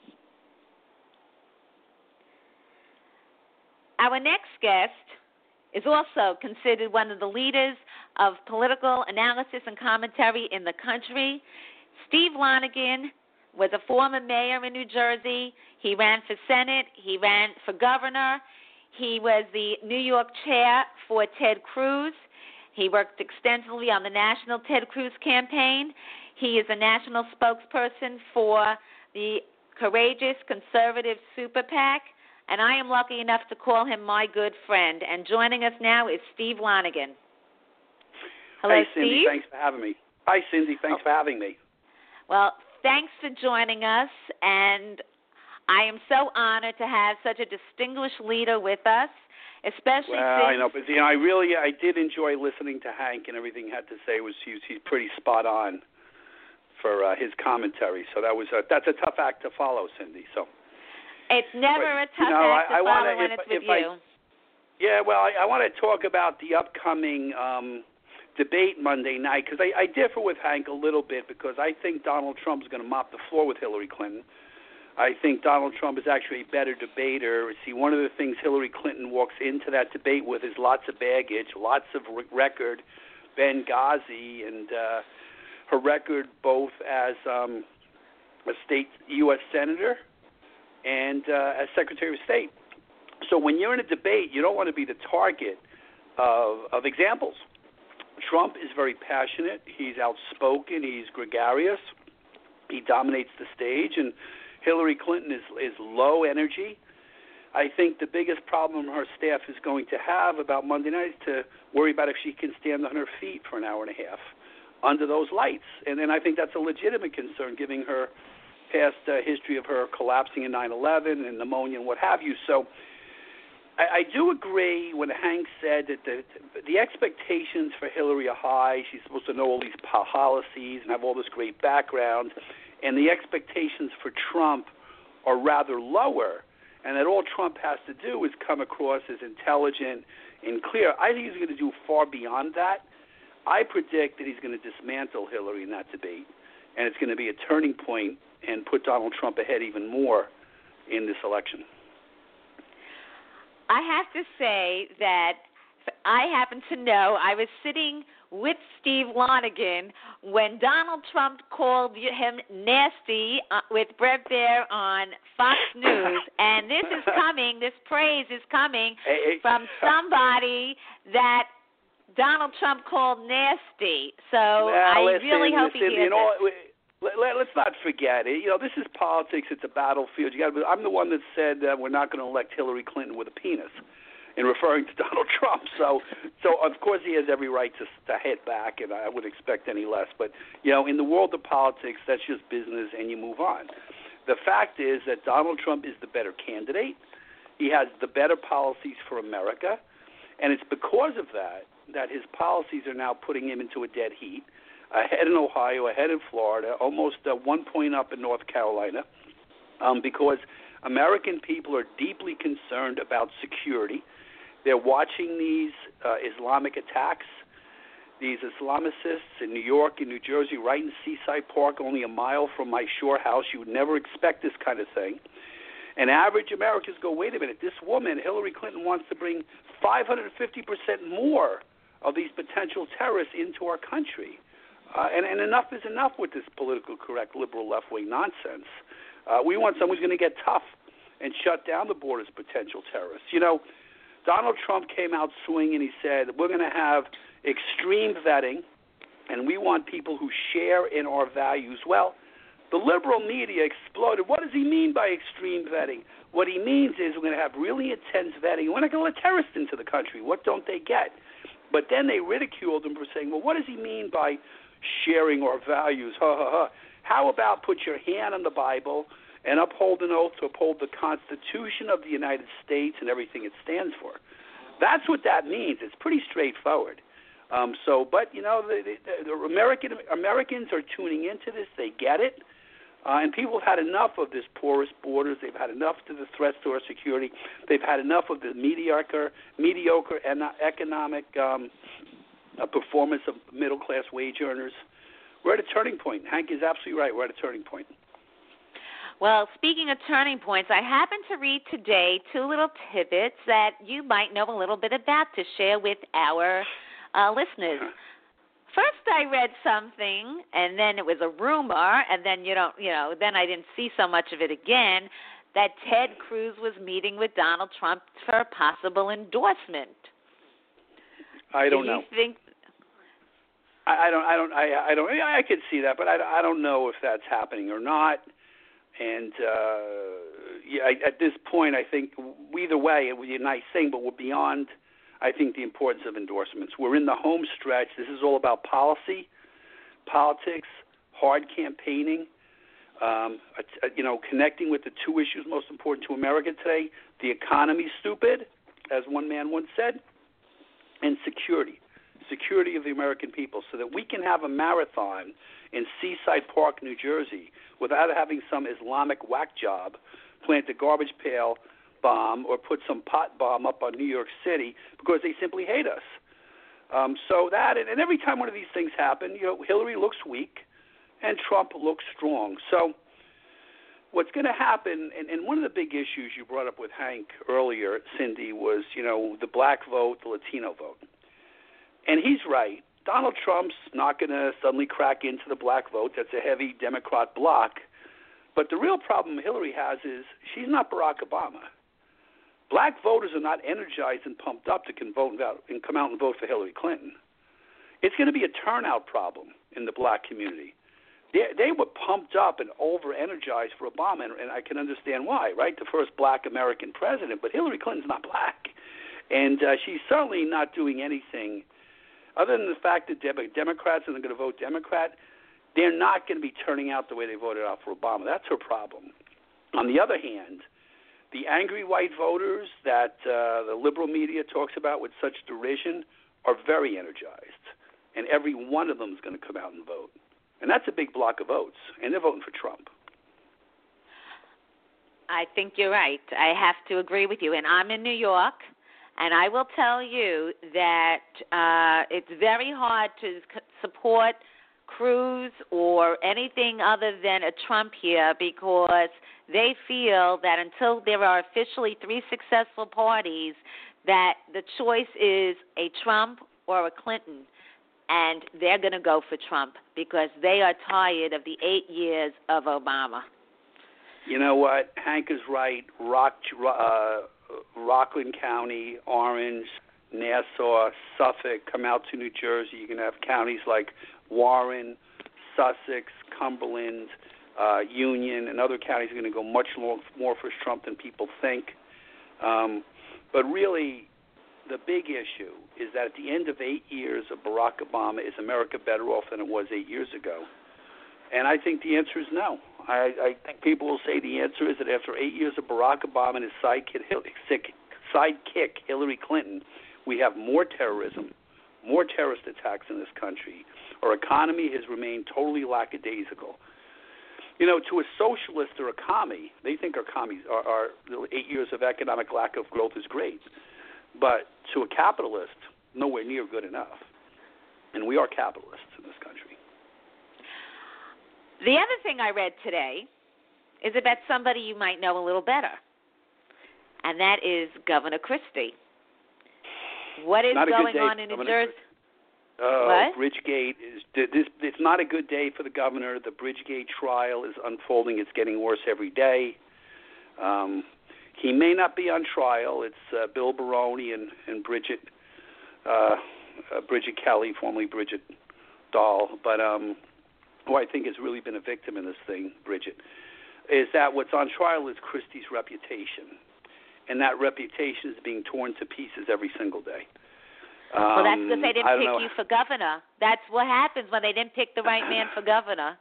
A: Our next guest is also considered one of the leaders of political analysis and commentary in the country. Steve Lonegan was a former mayor in New Jersey. He ran for Senate. He ran for governor. He was the New York chair for Ted Cruz. He worked extensively on the national Ted Cruz campaign. He is a national spokesperson for the Courageous Conservative Super PAC, and I am lucky enough to call him my good friend. And joining us now is Steve Lonegan. Hello,
H: hey, Cindy,
A: Steve.
H: Thanks for having me. Hi, Cindy. Thanks oh. for having me.
A: Well, thanks for joining us, and I am so honored to have such a distinguished leader with us, especially
H: well,
A: since...
H: I know, but you know, I really, I did enjoy listening to Hank, and everything he had to say was he's, he's pretty spot on for uh, his commentary. So that was a, that's a tough act to follow, Cindy. So
A: it's never
H: but,
A: a tough
H: you know,
A: act to
H: I, I
A: follow
H: wanna,
A: when
H: if,
A: it's with
H: if
A: you.
H: I, yeah, well, I, I want to talk about the upcoming um, debate Monday night, because I, I differ with Hank a little bit, because I think Donald Trump is going to mop the floor with Hillary Clinton. I think Donald Trump is actually a better debater. See, one of the things Hillary Clinton walks into that debate with is lots of baggage, lots of record, Benghazi, and uh, her record both as um, a state U S senator and uh, as Secretary of State. So when you're in a debate, you don't want to be the target of, of examples. Trump is very passionate. He's outspoken. He's gregarious. He dominates the stage. And Hillary Clinton is, is low energy. I think the biggest problem her staff is going to have about Monday night is to worry about if she can stand on her feet for an hour and a half under those lights. And then I think that's a legitimate concern, given her past uh, history of her collapsing in nine eleven and pneumonia and what have you. So I, I do agree when Hank said that the, the expectations for Hillary are high. She's supposed to know all these policies and have all this great background. And the expectations for Trump are rather lower, and that all Trump has to do is come across as intelligent and clear. I think he's going to do far beyond that. I predict that he's going to dismantle Hillary in that debate, and it's going to be a turning point and put Donald Trump ahead even more in this election.
A: I have to say that I happen to know I was sitting with Steve Lonegan when Donald Trump called him nasty uh, with Bret Baier on Fox News, and this is coming, this praise is coming
H: hey, hey.
A: from somebody that Donald Trump called nasty. So
H: well,
A: I
H: listen,
A: really hope
H: listen,
A: he hears
H: you know,
A: this.
H: Let, let, let's not forget it. You know, this is politics. It's a battlefield. You got. I'm the one that said that we're not going to elect Hillary Clinton with a penis, in referring to Donald Trump. So, so of course he has every right to, to hit back, and I wouldn't expect any less. But, you know, in the world of politics, that's just business, and you move on. The fact is that Donald Trump is the better candidate. He has the better policies for America, and it's because of that that his policies are now putting him into a dead heat, ahead in Ohio, ahead in Florida, almost uh, one point up in North Carolina, um, because American people are deeply concerned about security. They're watching these uh, Islamic attacks, these Islamicists in New York and New Jersey, right in Seaside Park, only a mile from my shore house. You would never expect this kind of thing. And average Americans go, wait a minute, this woman, Hillary Clinton, wants to bring five hundred fifty percent more of these potential terrorists into our country. Uh, and, and enough is enough with this political correct liberal left-wing nonsense. Uh, we want someone who's going to get tough and shut down the borders potential terrorists. You know, Donald Trump came out swinging. He said, we're going to have extreme vetting, and we want people who share in our values. Well, the liberal media exploded. What does he mean by extreme vetting? What he means is we're going to have really intense vetting. We're not going to let terrorists into the country. What don't they get? But then they ridiculed him for saying, well, what does he mean by sharing our values? Ha, ha, ha. How about put your hand on the Bible and uphold an oath to uphold the Constitution of the United States and everything it stands for? That's what that means. It's pretty straightforward. Um, so, but, you know, the, the, the American, Americans are tuning into this. They get it. Uh, and people have had enough of this porous borders. They've had enough of the threats to our security. They've had enough of the mediocre, mediocre and economic um, uh, performance of middle-class wage earners. We're at a turning point. Hank is absolutely right. We're at a turning point.
A: Well, speaking of turning points, I happened to read today two little tidbits that you might know a little bit about to share with our uh, listeners. First, I read something, and then it was a rumor, and then you don't, you know, then I didn't see so much of it again. That Ted Cruz was meeting with Donald Trump for a possible endorsement.
H: I don't
A: Do you
H: know.
A: Think?
H: I, I don't. I don't. I, I don't. I could see that, but I, I don't know if that's happening or not. And uh, yeah, I, at this point, I think either way, it would be a nice thing, but we're beyond, I think, the importance of endorsements. We're in the home stretch. This is all about policy, politics, hard campaigning, um, uh, you know, connecting with the two issues most important to America today: the economy, stupid, as one man once said, and security, security of the American people, so that we can have a marathon in Seaside Park, New Jersey, without having some Islamic whack job plant a garbage pail bomb or put some pot bomb up on New York City because they simply hate us. Um, so that, and, and every time one of these things happen, you know, Hillary looks weak and Trump looks strong. So what's going to happen, and, and one of the big issues you brought up with Hank earlier, Cindy, was, you know, the black vote, the Latino vote. And he's right. Donald Trump's not going to suddenly crack into the black vote. That's a heavy Democrat bloc. But the real problem Hillary has is she's not Barack Obama. Black voters are not energized and pumped up to can vote and, vote and come out and vote for Hillary Clinton. It's going to be a turnout problem in the black community. They, they were pumped up and over-energized for Obama, and, and I can understand why, right? The first black American president, but Hillary Clinton's not black. And uh, she's certainly not doing anything other than the fact that Democrats are going to vote Democrat. They're not going to be turning out the way they voted out for Obama. That's her problem. On the other hand, the angry white voters that uh, the liberal media talks about with such derision are very energized, and every one of them is going to come out and vote. And that's a big block of votes, and they're voting for Trump.
A: I think you're right. I have to agree with you. And I'm in New York. And I will tell you that uh, it's very hard to c- support Cruz or anything other than a Trump here because they feel that until there are officially three successful parties, that the choice is a Trump or a Clinton. And they're going to go for Trump because they are tired of the eight years of Obama.
H: You know what? Hank is right. Rock, uh, Rockland County, Orange, Nassau, Suffolk, come out to New Jersey. You can have counties like Warren, Sussex, Cumberland, uh, Union, and other counties are going to go much more, more for Trump than people think. Um, but really, the big issue is that at the end of eight years of Barack Obama, is America better off than it was eight years ago? And I think the answer is no. I, I think people will say the answer is that after eight years of Barack Obama and his sidekick, sidekick Hillary Clinton, we have more terrorism, more terrorist attacks in this country. Our economy has remained totally lackadaisical. You know, to a socialist or a commie, they think our commies, our, our eight years of economic lack of growth is great. but to a capitalist, nowhere near good enough. And we are capitalists in this country.
A: The other thing I read today is about somebody you might know a little better, and that is Governor Christie. What is
H: not
A: going on in New Jersey?
H: Uh,
A: what?
H: Bridgegate is this. It's not a good day for the governor. The Bridgegate trial is unfolding. It's getting worse every day. Um, he may not be on trial. It's uh, Bill Baroni and, and Bridget uh, uh, Bridget Kelly, formerly Bridget Dahl, but um, who I think has really been a victim in this thing, Bridget, is that what's on trial is Christie's reputation, and that reputation is being torn to pieces every single day. Um,
A: well, that's because they didn't pick
H: know.
A: you for governor. That's what happens when they didn't pick the right man for governor.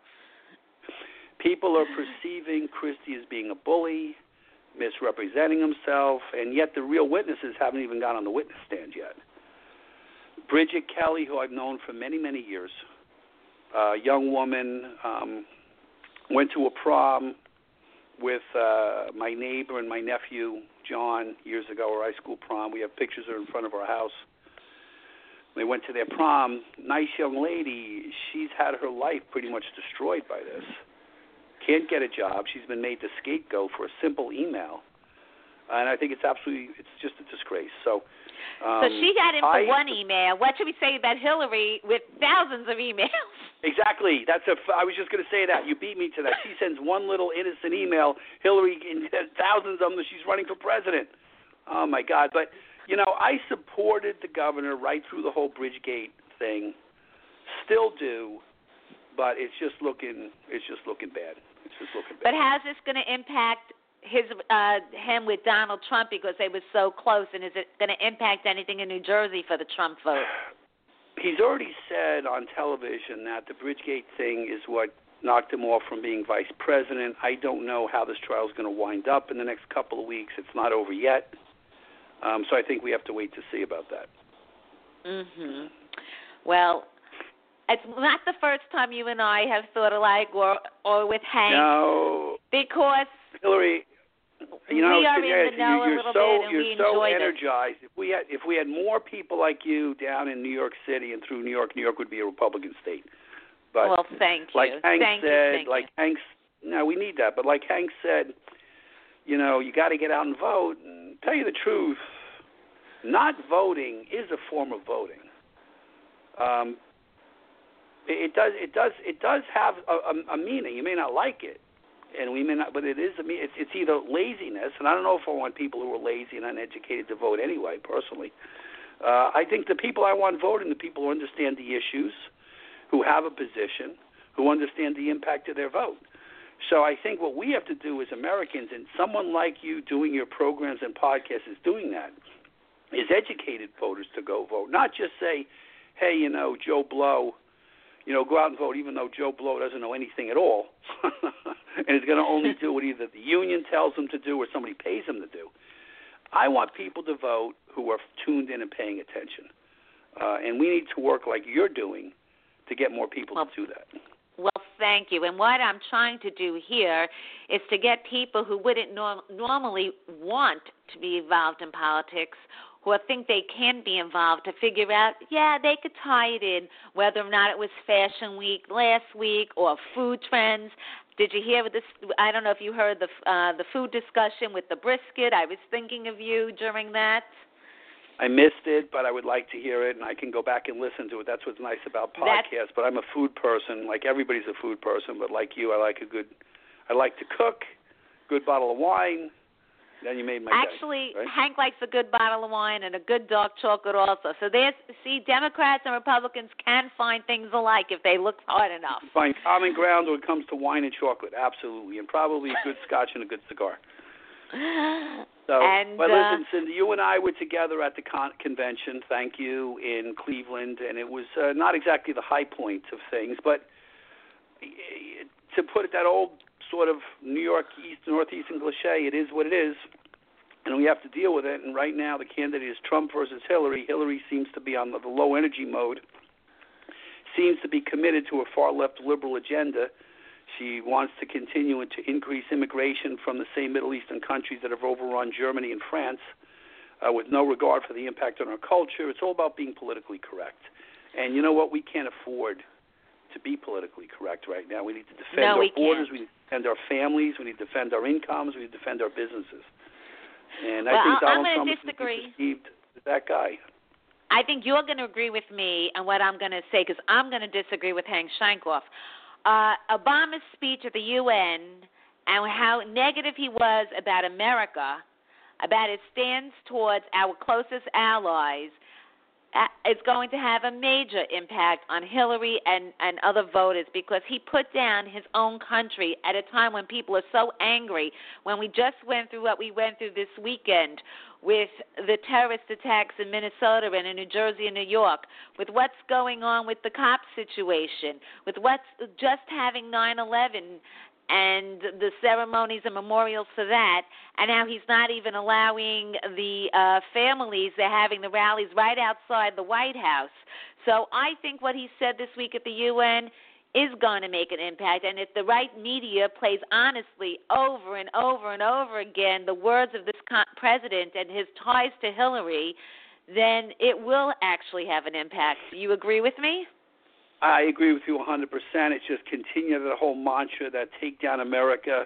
H: People are perceiving Christie as being a bully, misrepresenting himself, and yet the real witnesses haven't even got on the witness stand yet. Bridget Kelly, who I've known for many, many years, a young woman, um, went to a prom with uh, my neighbor and my nephew, John, years ago, our high school prom. We have pictures of her in front of our house. They went to their prom. Nice young lady. She's had her life pretty much destroyed by this. Can't get a job. She's been made the scapegoat for a simple email. And I think it's absolutely, it's just a disgrace. So, um,
A: so she got in for
H: I,
A: one email. What should we say about Hillary with thousands of emails?
H: Exactly. That's a. I was just going to say that. You beat me to that. She sends one little innocent email. Hillary, in thousands of them, she's running for president. Oh my God! But you know, I supported the governor right through the whole Bridgegate thing. Still do, but it's just looking. It's just looking bad. It's just looking bad.
A: But how's this going to impact his uh, him with Donald Trump because they were so close? And is it going to impact anything in New Jersey for the Trump vote?
H: He's already said on television that the Bridgegate thing is what knocked him off from being vice president. I don't know how this trial is going to wind up in the next couple of weeks. It's not over yet. Um, so I think we have to wait to see about that.
A: Mhm. Well, it's not the first time you and I have thought alike, or or with Hank.
H: No.
A: Because
H: Hillary, you know,
A: we are
H: you,
A: in the know
H: you're
A: a little
H: so
A: bit, and
H: you're
A: we
H: so
A: enjoy
H: energized. If we had if we had more people like you down in New York City and through New York, New York would be a Republican state. But
A: well, thank you.
H: like Hank
A: thank
H: said,
A: you, thank
H: like
A: you.
H: Hank, no, we need that. But like Hank said, you know, you got to get out and vote. And tell you the truth, not voting is a form of voting. Um, it, it does, it does, it does have a, a, a meaning. You may not like it, and we may not, but it is a mean. It's, it's either laziness, and I don't know if I want people who are lazy and uneducated to vote anyway. Personally, uh, I think the people I want voting, the people who understand the issues, who have a position, who understand the impact of their vote. So I think what we have to do as Americans, and someone like you doing your programs and podcasts is doing that, is educated voters to go vote. Not just say, hey, you know, Joe Blow, you know, go out and vote, even though Joe Blow doesn't know anything at all and is going to only do what either the union tells him to do or somebody pays him to do. I want people to vote who are tuned in and paying attention. Uh, and we need to work like you're doing to get more people
A: well,
H: to do that.
A: Well, thank you. And what I'm trying to do here is to get people who wouldn't norm- normally want to be involved in politics, who think they can be involved, to figure out, yeah, they could tie it in, whether or not it was Fashion Week last week or food trends. Did you hear this? I don't know if you heard the uh, the food discussion with the brisket. I was thinking of you during that.
H: I missed it, but I would like to hear it, and I can go back and listen to it. That's what's nice about podcasts. That's, but I'm a food person. Like everybody's a food person, but like you, I like a good. I like to cook. Good bottle of wine. Then you made my
A: Actually,
H: day, right?
A: Hank likes a good bottle of wine and a good dark chocolate also. So there's, see, Democrats and Republicans can find things alike if they look hard enough.
H: Find common ground when it comes to wine and chocolate, absolutely, and probably a good scotch and a good cigar. So,
A: and,
H: but
A: uh,
H: listen, Cindy, you and I were together at the con- convention, thank you, in Cleveland, and it was uh, not exactly the high point of things, but to put it that old sort of New York East Northeastern cliche, it is what it is, and we have to deal with it. And right now, the candidate is Trump versus Hillary. Hillary seems to be on the, the low energy mode, seems to be committed to a far left liberal agenda. She wants to continue to increase immigration from the same Middle Eastern countries that have overrun Germany and France. uh, with no regard for the impact on our culture. It's all about being politically correct. And you know what? We can't afford to be politically correct right now. We need to defend
A: no,
H: our
A: we
H: borders.
A: Can't.
H: We need to defend our families. We need to defend our incomes. We need to defend our businesses. And
A: well,
H: I think
A: I'm
H: Donald Trump
A: disagree.
H: is perceived as that guy.
A: I think you're going to agree with me on what I'm going to say because I'm going to disagree with Hank Shankoff. Uh, Obama's speech at the U N and how negative he was about America, about his stance towards our closest allies, uh, is going to have a major impact on Hillary and, and other voters because he put down his own country at a time when people are so angry, when we just went through what we went through this weekend with the terrorist attacks in Minnesota and in New Jersey and New York, with what's going on with the cop situation, with what's just having nine eleven and the ceremonies and memorials for that, and now he's not even allowing the uh, families, they're having the rallies right outside the White House. So I think what he said this week at the U N is going to make an impact, and if the right media plays honestly over and over and over again the words of this president and his ties to Hillary, then it will actually have an impact. Do you agree with me?
H: I agree with you one hundred percent. It's just continue the whole mantra that take down America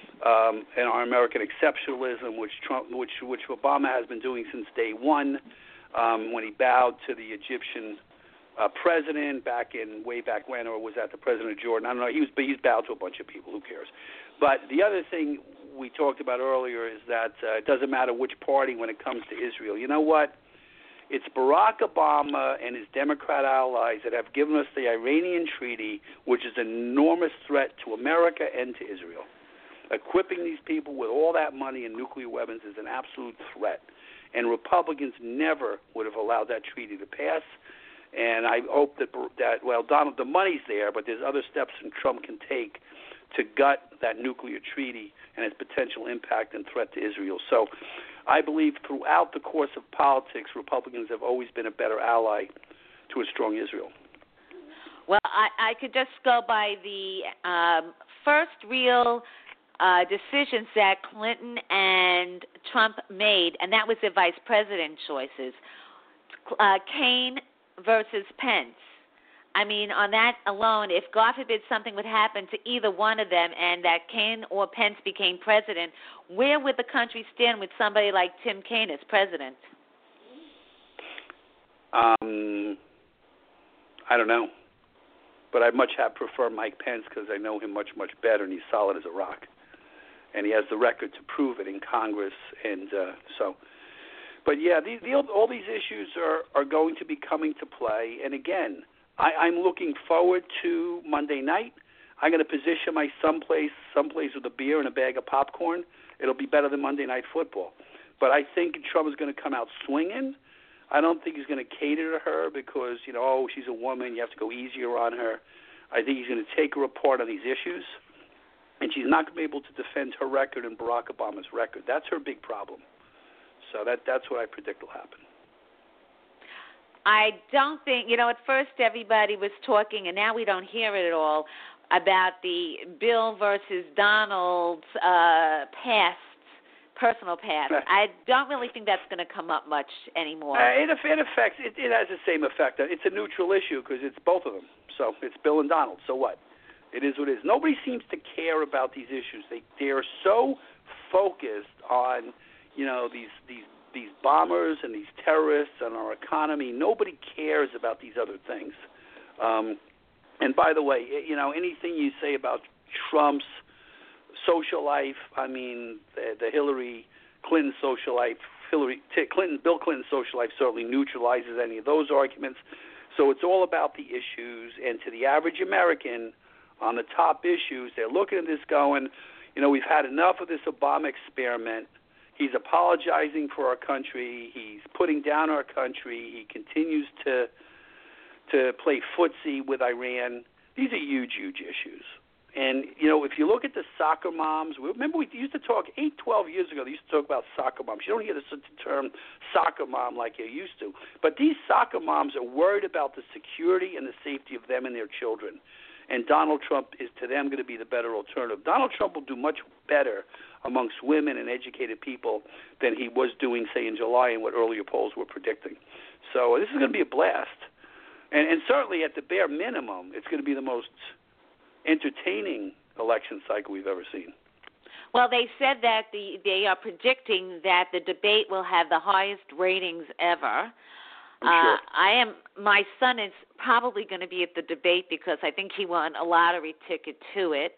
H: um, and our American exceptionalism, which Trump, which which Obama has been doing since day one, um, when he bowed to the Egyptian uh, president back in way back when, or was that the president of Jordan? I don't know. He was he's bowed to a bunch of people. Who cares? But the other thing we talked about earlier is that uh, it doesn't matter which party when it comes to Israel. You know what? It's Barack Obama and his Democrat allies that have given us the Iranian Treaty, which is an enormous threat to America and to Israel. Equipping these people with all that money and nuclear weapons is an absolute threat. And Republicans never would have allowed that treaty to pass. And I hope that, that well, Donald, the money's there, but there's other steps that Trump can take to gut that nuclear treaty and its potential impact and threat to Israel. So I believe throughout the course of politics, Republicans have always been a better ally to a strong Israel.
A: Well, I, I could just go by the um, first real uh, decisions that Clinton and Trump made, and that was their vice president choices. Uh, Kaine versus Pence. I mean, on that alone, if God forbid something would happen to either one of them and that Kaine or Pence became president, where would the country stand with somebody like Tim Kaine as president?
H: Um, I don't know. But I'd much have prefer Mike Pence because I know him much, much better, and he's solid as a rock. And he has the record to prove it in Congress. And uh, so, but yeah, these, the, all these issues are, are going to be coming to play. And again, I, I'm looking forward to Monday night. I'm going to position my someplace, someplace with a beer and a bag of popcorn. It'll be better than Monday Night Football. But I think Trump is going to come out swinging. I don't think he's going to cater to her because, you know, oh, she's a woman, you have to go easier on her. I think he's going to take her apart on these issues, and she's not going to be able to defend her record and Barack Obama's record. That's her big problem. So that that's what I predict will happen.
A: I don't think, you know, at first everybody was talking, and now we don't hear it at all, about the Bill versus Donald's uh, past, personal past. I don't really think that's going to come up much anymore.
H: Uh, it, it affects, it, it has the same effect. It's a neutral issue because it's both of them. So it's Bill and Donald. So what? It is what it is. Nobody seems to care about these issues. They they are so focused on, you know, these these these bombers and these terrorists and our economy. Nobody cares about these other things. Um, and by the way, you know, anything you say about Trump's social life, I mean, the, the Hillary Clinton social life, Hillary Clinton, Bill Clinton's social life certainly neutralizes any of those arguments. So it's all about the issues. And to the average American, on the top issues, they're looking at this going, you know, we've had enough of this Obama experiment. He's apologizing for our country. He's putting down our country. He continues to to play footsie with Iran. These are huge, huge issues. And, you know, if you look at the soccer moms, remember we used to talk eight, twelve years ago, they used to talk about soccer moms. You don't hear the term soccer mom like you used to. But these soccer moms are worried about the security and the safety of them and their children. And Donald Trump is, to them, going to be the better alternative. Donald Trump will do much better amongst women and educated people than he was doing, say, in July and what earlier polls were predicting. So this is going to be a blast. And, and certainly at the bare minimum, it's going to be the most entertaining election cycle we've ever seen.
A: Well, they said that the they are predicting that the debate will have the highest ratings ever.
H: I'm sure.
A: Uh, I am. My son is probably going to be at the debate because I think he won a lottery ticket to it.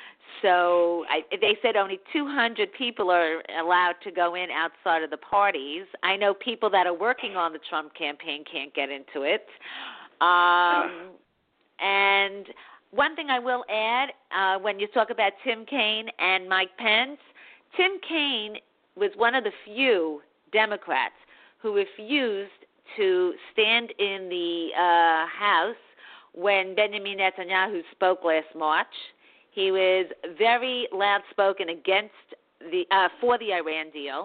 A: So I, they said only two hundred people are allowed to go in outside of the parties. I know people that are working on the Trump campaign can't get into it. Um, and one thing I will add, uh, when you talk about Tim Kaine and Mike Pence, Tim Kaine was one of the few Democrats who refused to stand in the uh, House when Benjamin Netanyahu spoke last March. He was very loud-spoken against the uh, for the Iran deal,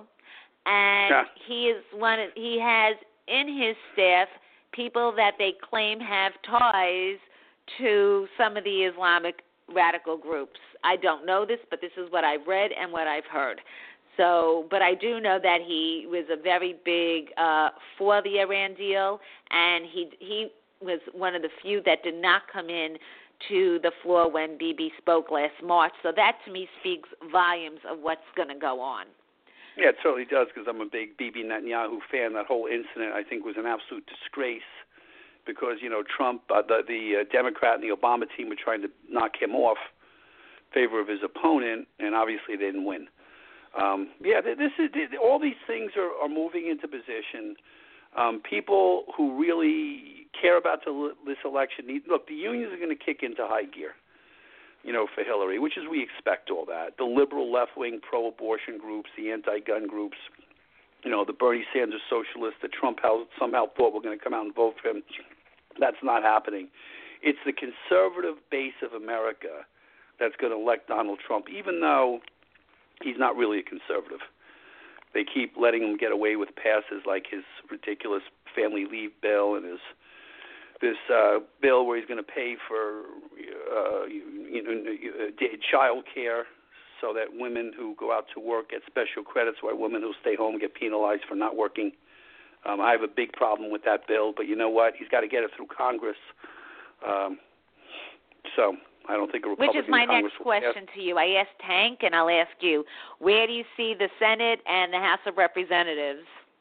A: and
H: yeah.
A: he is one. Of, he has in his staff people that they claim have ties to some of the Islamic radical groups. I don't know this, but this is what I've read and what I've heard. So, but I do know that he was a very big uh, for the Iran deal, and he he was one of the few that did not come in to the floor when Bibi spoke last March. So that, to me, speaks volumes of what's going to go on.
H: Yeah, it certainly does, because I'm a big Bibi Netanyahu fan. That whole incident, I think, was an absolute disgrace because, you know, Trump, uh, the, the uh, Democrat and the Obama team were trying to knock him off in favor of his opponent, and obviously they didn't win. Um, yeah, this is all these things are, are moving into position. Um, people who really care about the, this election need look. The unions are going to kick into high gear, you know, for Hillary, which is we expect all that. The liberal left-wing pro-abortion groups, the anti-gun groups, you know, the Bernie Sanders socialists that Trump somehow thought were going to come out and vote for him. That's not happening. It's the conservative base of America that's going to elect Donald Trump, even though he's not really a conservative. They keep letting him get away with passes like his ridiculous family leave bill and his this uh, bill where he's going to pay for uh, you know child care so that women who go out to work get special credits, while women who stay home get penalized for not working. Um, I have a big problem with that bill, but you know what? He's got to get it through Congress. Um, so I don't think a Republican
A: Which is my
H: Congress
A: next question
H: pass.
A: to you. I asked Hank, and I'll ask you, where do you see the Senate and the House of Representatives?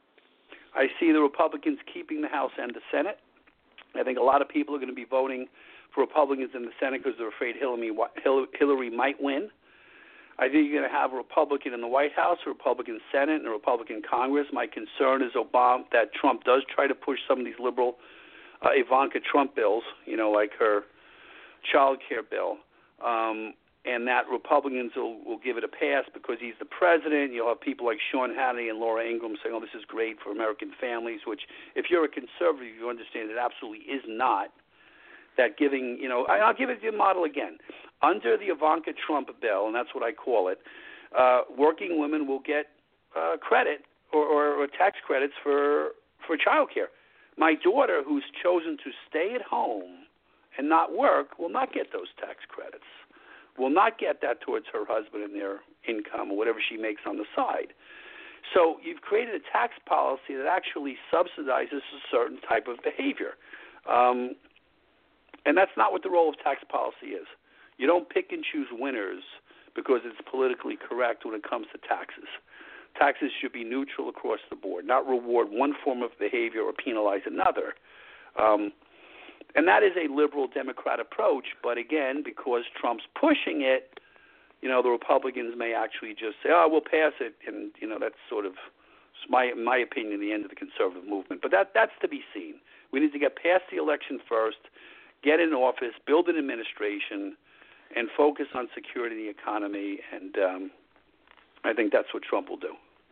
H: I see the Republicans keeping the House and the Senate. I think a lot of people are going to be voting for Republicans in the Senate because they're afraid Hillary, Hillary might win. I think you're going to have a Republican in the White House, a Republican Senate, and a Republican Congress. My concern is Obama that Trump does try to push some of these liberal uh, Ivanka Trump bills, you know, like her child care bill, um, and that Republicans will, will give it a pass because he's the president. You'll have people like Sean Hannity and Laura Ingraham saying, oh, this is great for American families, which if you're a conservative, you understand it absolutely is not. That giving, you know, I'll give it the model again. Under the Ivanka Trump bill, and that's what I call it, uh, working women will get uh, credit or, or, or tax credits for, for child care. My daughter, who's chosen to stay at home and not work, will not get those tax credits, will not get that towards her husband and their income or whatever she makes on the side. So you've created a tax policy that actually subsidizes a certain type of behavior. Um, and that's not what the role of tax policy is. You don't pick and choose winners because it's politically correct when it comes to taxes. Taxes should be neutral across the board, not reward one form of behavior or penalize another. Um, And that is a liberal Democrat approach, but again, because Trump's pushing it, you know, the Republicans may actually just say, oh, we'll pass it, and, you know, that's sort of, my, in my opinion, the end of the conservative movement. But that that's to be seen. We need to get past the election first, get in office, build an administration, and focus on security in the economy, and um, I think that's what Trump will do.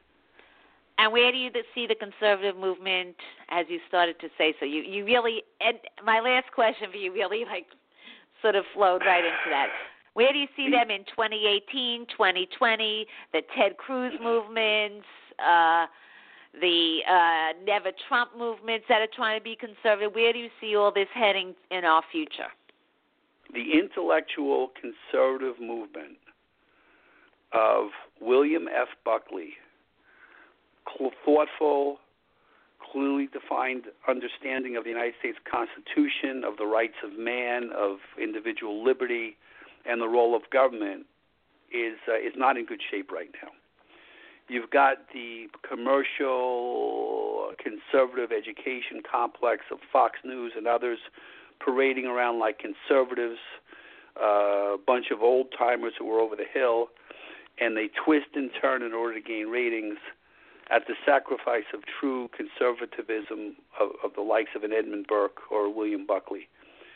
A: And where do you see the conservative movement, as you started to say so? You, you really, and my last question for you really, like, sort of flowed right into that. Where do you see them in twenty eighteen, twenty twenty, the Ted Cruz movements, uh, the uh, Never Trump movements that are trying to be conservative? Where do you see all this heading in our future?
H: The intellectual conservative movement of William F. Buckley, thoughtful, clearly defined understanding of the United States Constitution, of the rights of man, of individual liberty, and the role of government is uh, is not in good shape right now. You've got the commercial, conservative education complex of Fox News and others parading around like conservatives, uh, a bunch of old-timers who were over the hill, and they twist and turn in order to gain ratings at the sacrifice of true conservatism of, of the likes of an Edmund Burke or William Buckley.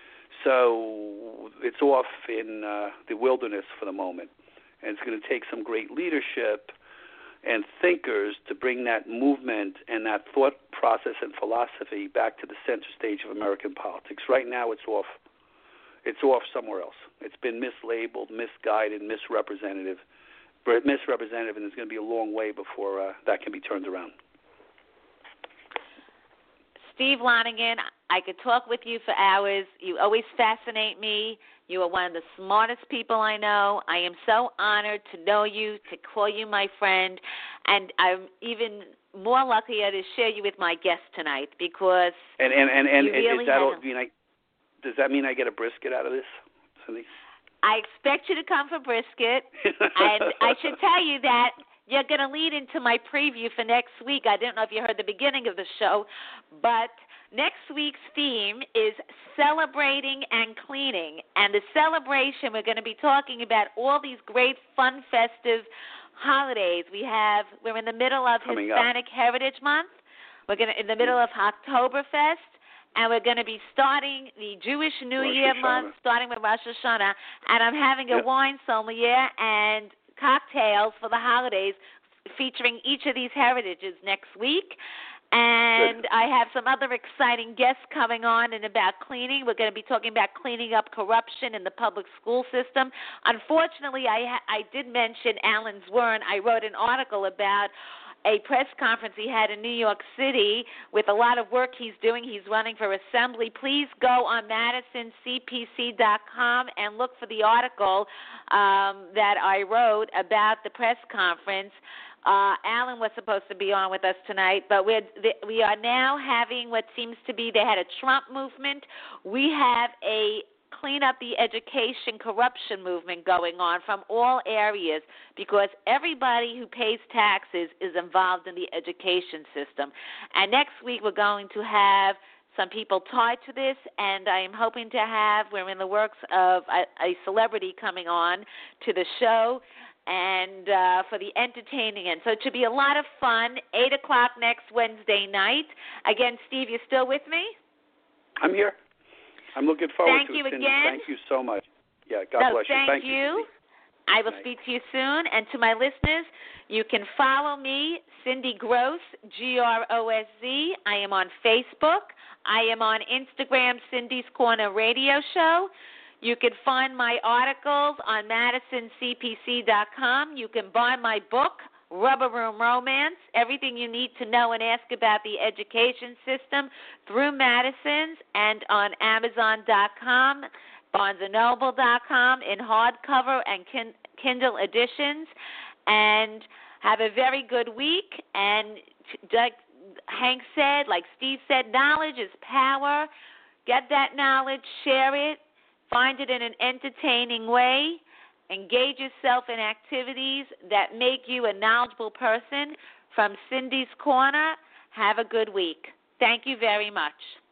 H: So it's off in uh, the wilderness for the moment, and it's going to take some great leadership and thinkers to bring that movement and that thought process and philosophy back to the center stage of American politics. Right now it's off. It's off somewhere else. It's been mislabeled, misguided, misrepresentative. misrepresentative, and it's going to be a long way before uh, that can be turned around.
A: Steve Lonergan, I could talk with you for hours. You always fascinate me. You are one of the smartest people I know. I am so honored to know you, to call you my friend, and I'm even more lucky to share you with my guest tonight because
H: and and and, and,
A: you really
H: and is that all,
A: a,
H: mean I, does that mean I get a brisket out of this, Cindy?
A: I expect you to come for brisket, and I should tell you that you're going to lead into my preview for next week. I don't know if you heard the beginning of the show, but next week's theme is celebrating and cleaning. And the celebration, we're going to be talking about all these great, fun, festive holidays. We have, we're in the middle of
H: Coming
A: Hispanic
H: up.
A: Heritage Month. We're going to in the middle of Oktoberfest. And we're going to be starting the Jewish New
H: Rosh
A: Year
H: Hashanah.
A: month, starting with Rosh Hashanah. And I'm having a
H: Yep.
A: wine sommelier and cocktails for the holidays featuring each of these heritages next week. And
H: Good.
A: I have some other exciting guests coming on and about cleaning. We're going to be talking about cleaning up corruption in the public school system. Unfortunately, I, ha- I did mention Alan Zwirn. I wrote an article about a press conference he had in New York City with a lot of work he's doing. He's running for assembly. Please go on Madison C P C dot com and look for the article um, that I wrote about the press conference. Uh, Alan was supposed to be on with us tonight, but we're, we are now having what seems to be, they had a Trump movement. We have a clean up the education corruption movement going on from all areas because everybody who pays taxes is involved in the education system. And next week we're going to have some people tied to this, and I am hoping to have, we're in the works of a, a celebrity coming on to the show and uh, for the entertaining end. So it should be a lot of fun, eight o'clock next Wednesday night. Again, Steve, you still with me?
H: I'm here. I'm looking forward
A: thank
H: to
A: you
H: it, Cindy.
A: Again.
H: Thank you so much. Yeah, God
A: no,
H: bless you.
A: Thank,
H: thank
A: you.
H: you.
A: I will
H: Night.
A: speak to you soon. And to my listeners, you can follow me, Cindy Gross, G R O S Z. I am on Facebook. I am on Instagram, Cindy's Corner Radio Show. You can find my articles on Madison C P C dot com. You can buy my book, Rubber Room Romance, everything you need to know and ask about the education system through Madison's and on Amazon dot com, Barnes and Noble dot com in hardcover and kin- Kindle editions. And have a very good week. And like Hank said, like Steve said, knowledge is power. Get that knowledge, share it, find it in an entertaining way. Engage yourself in activities that make you a knowledgeable person. From Cindy's Corner, have a good week. Thank you very much.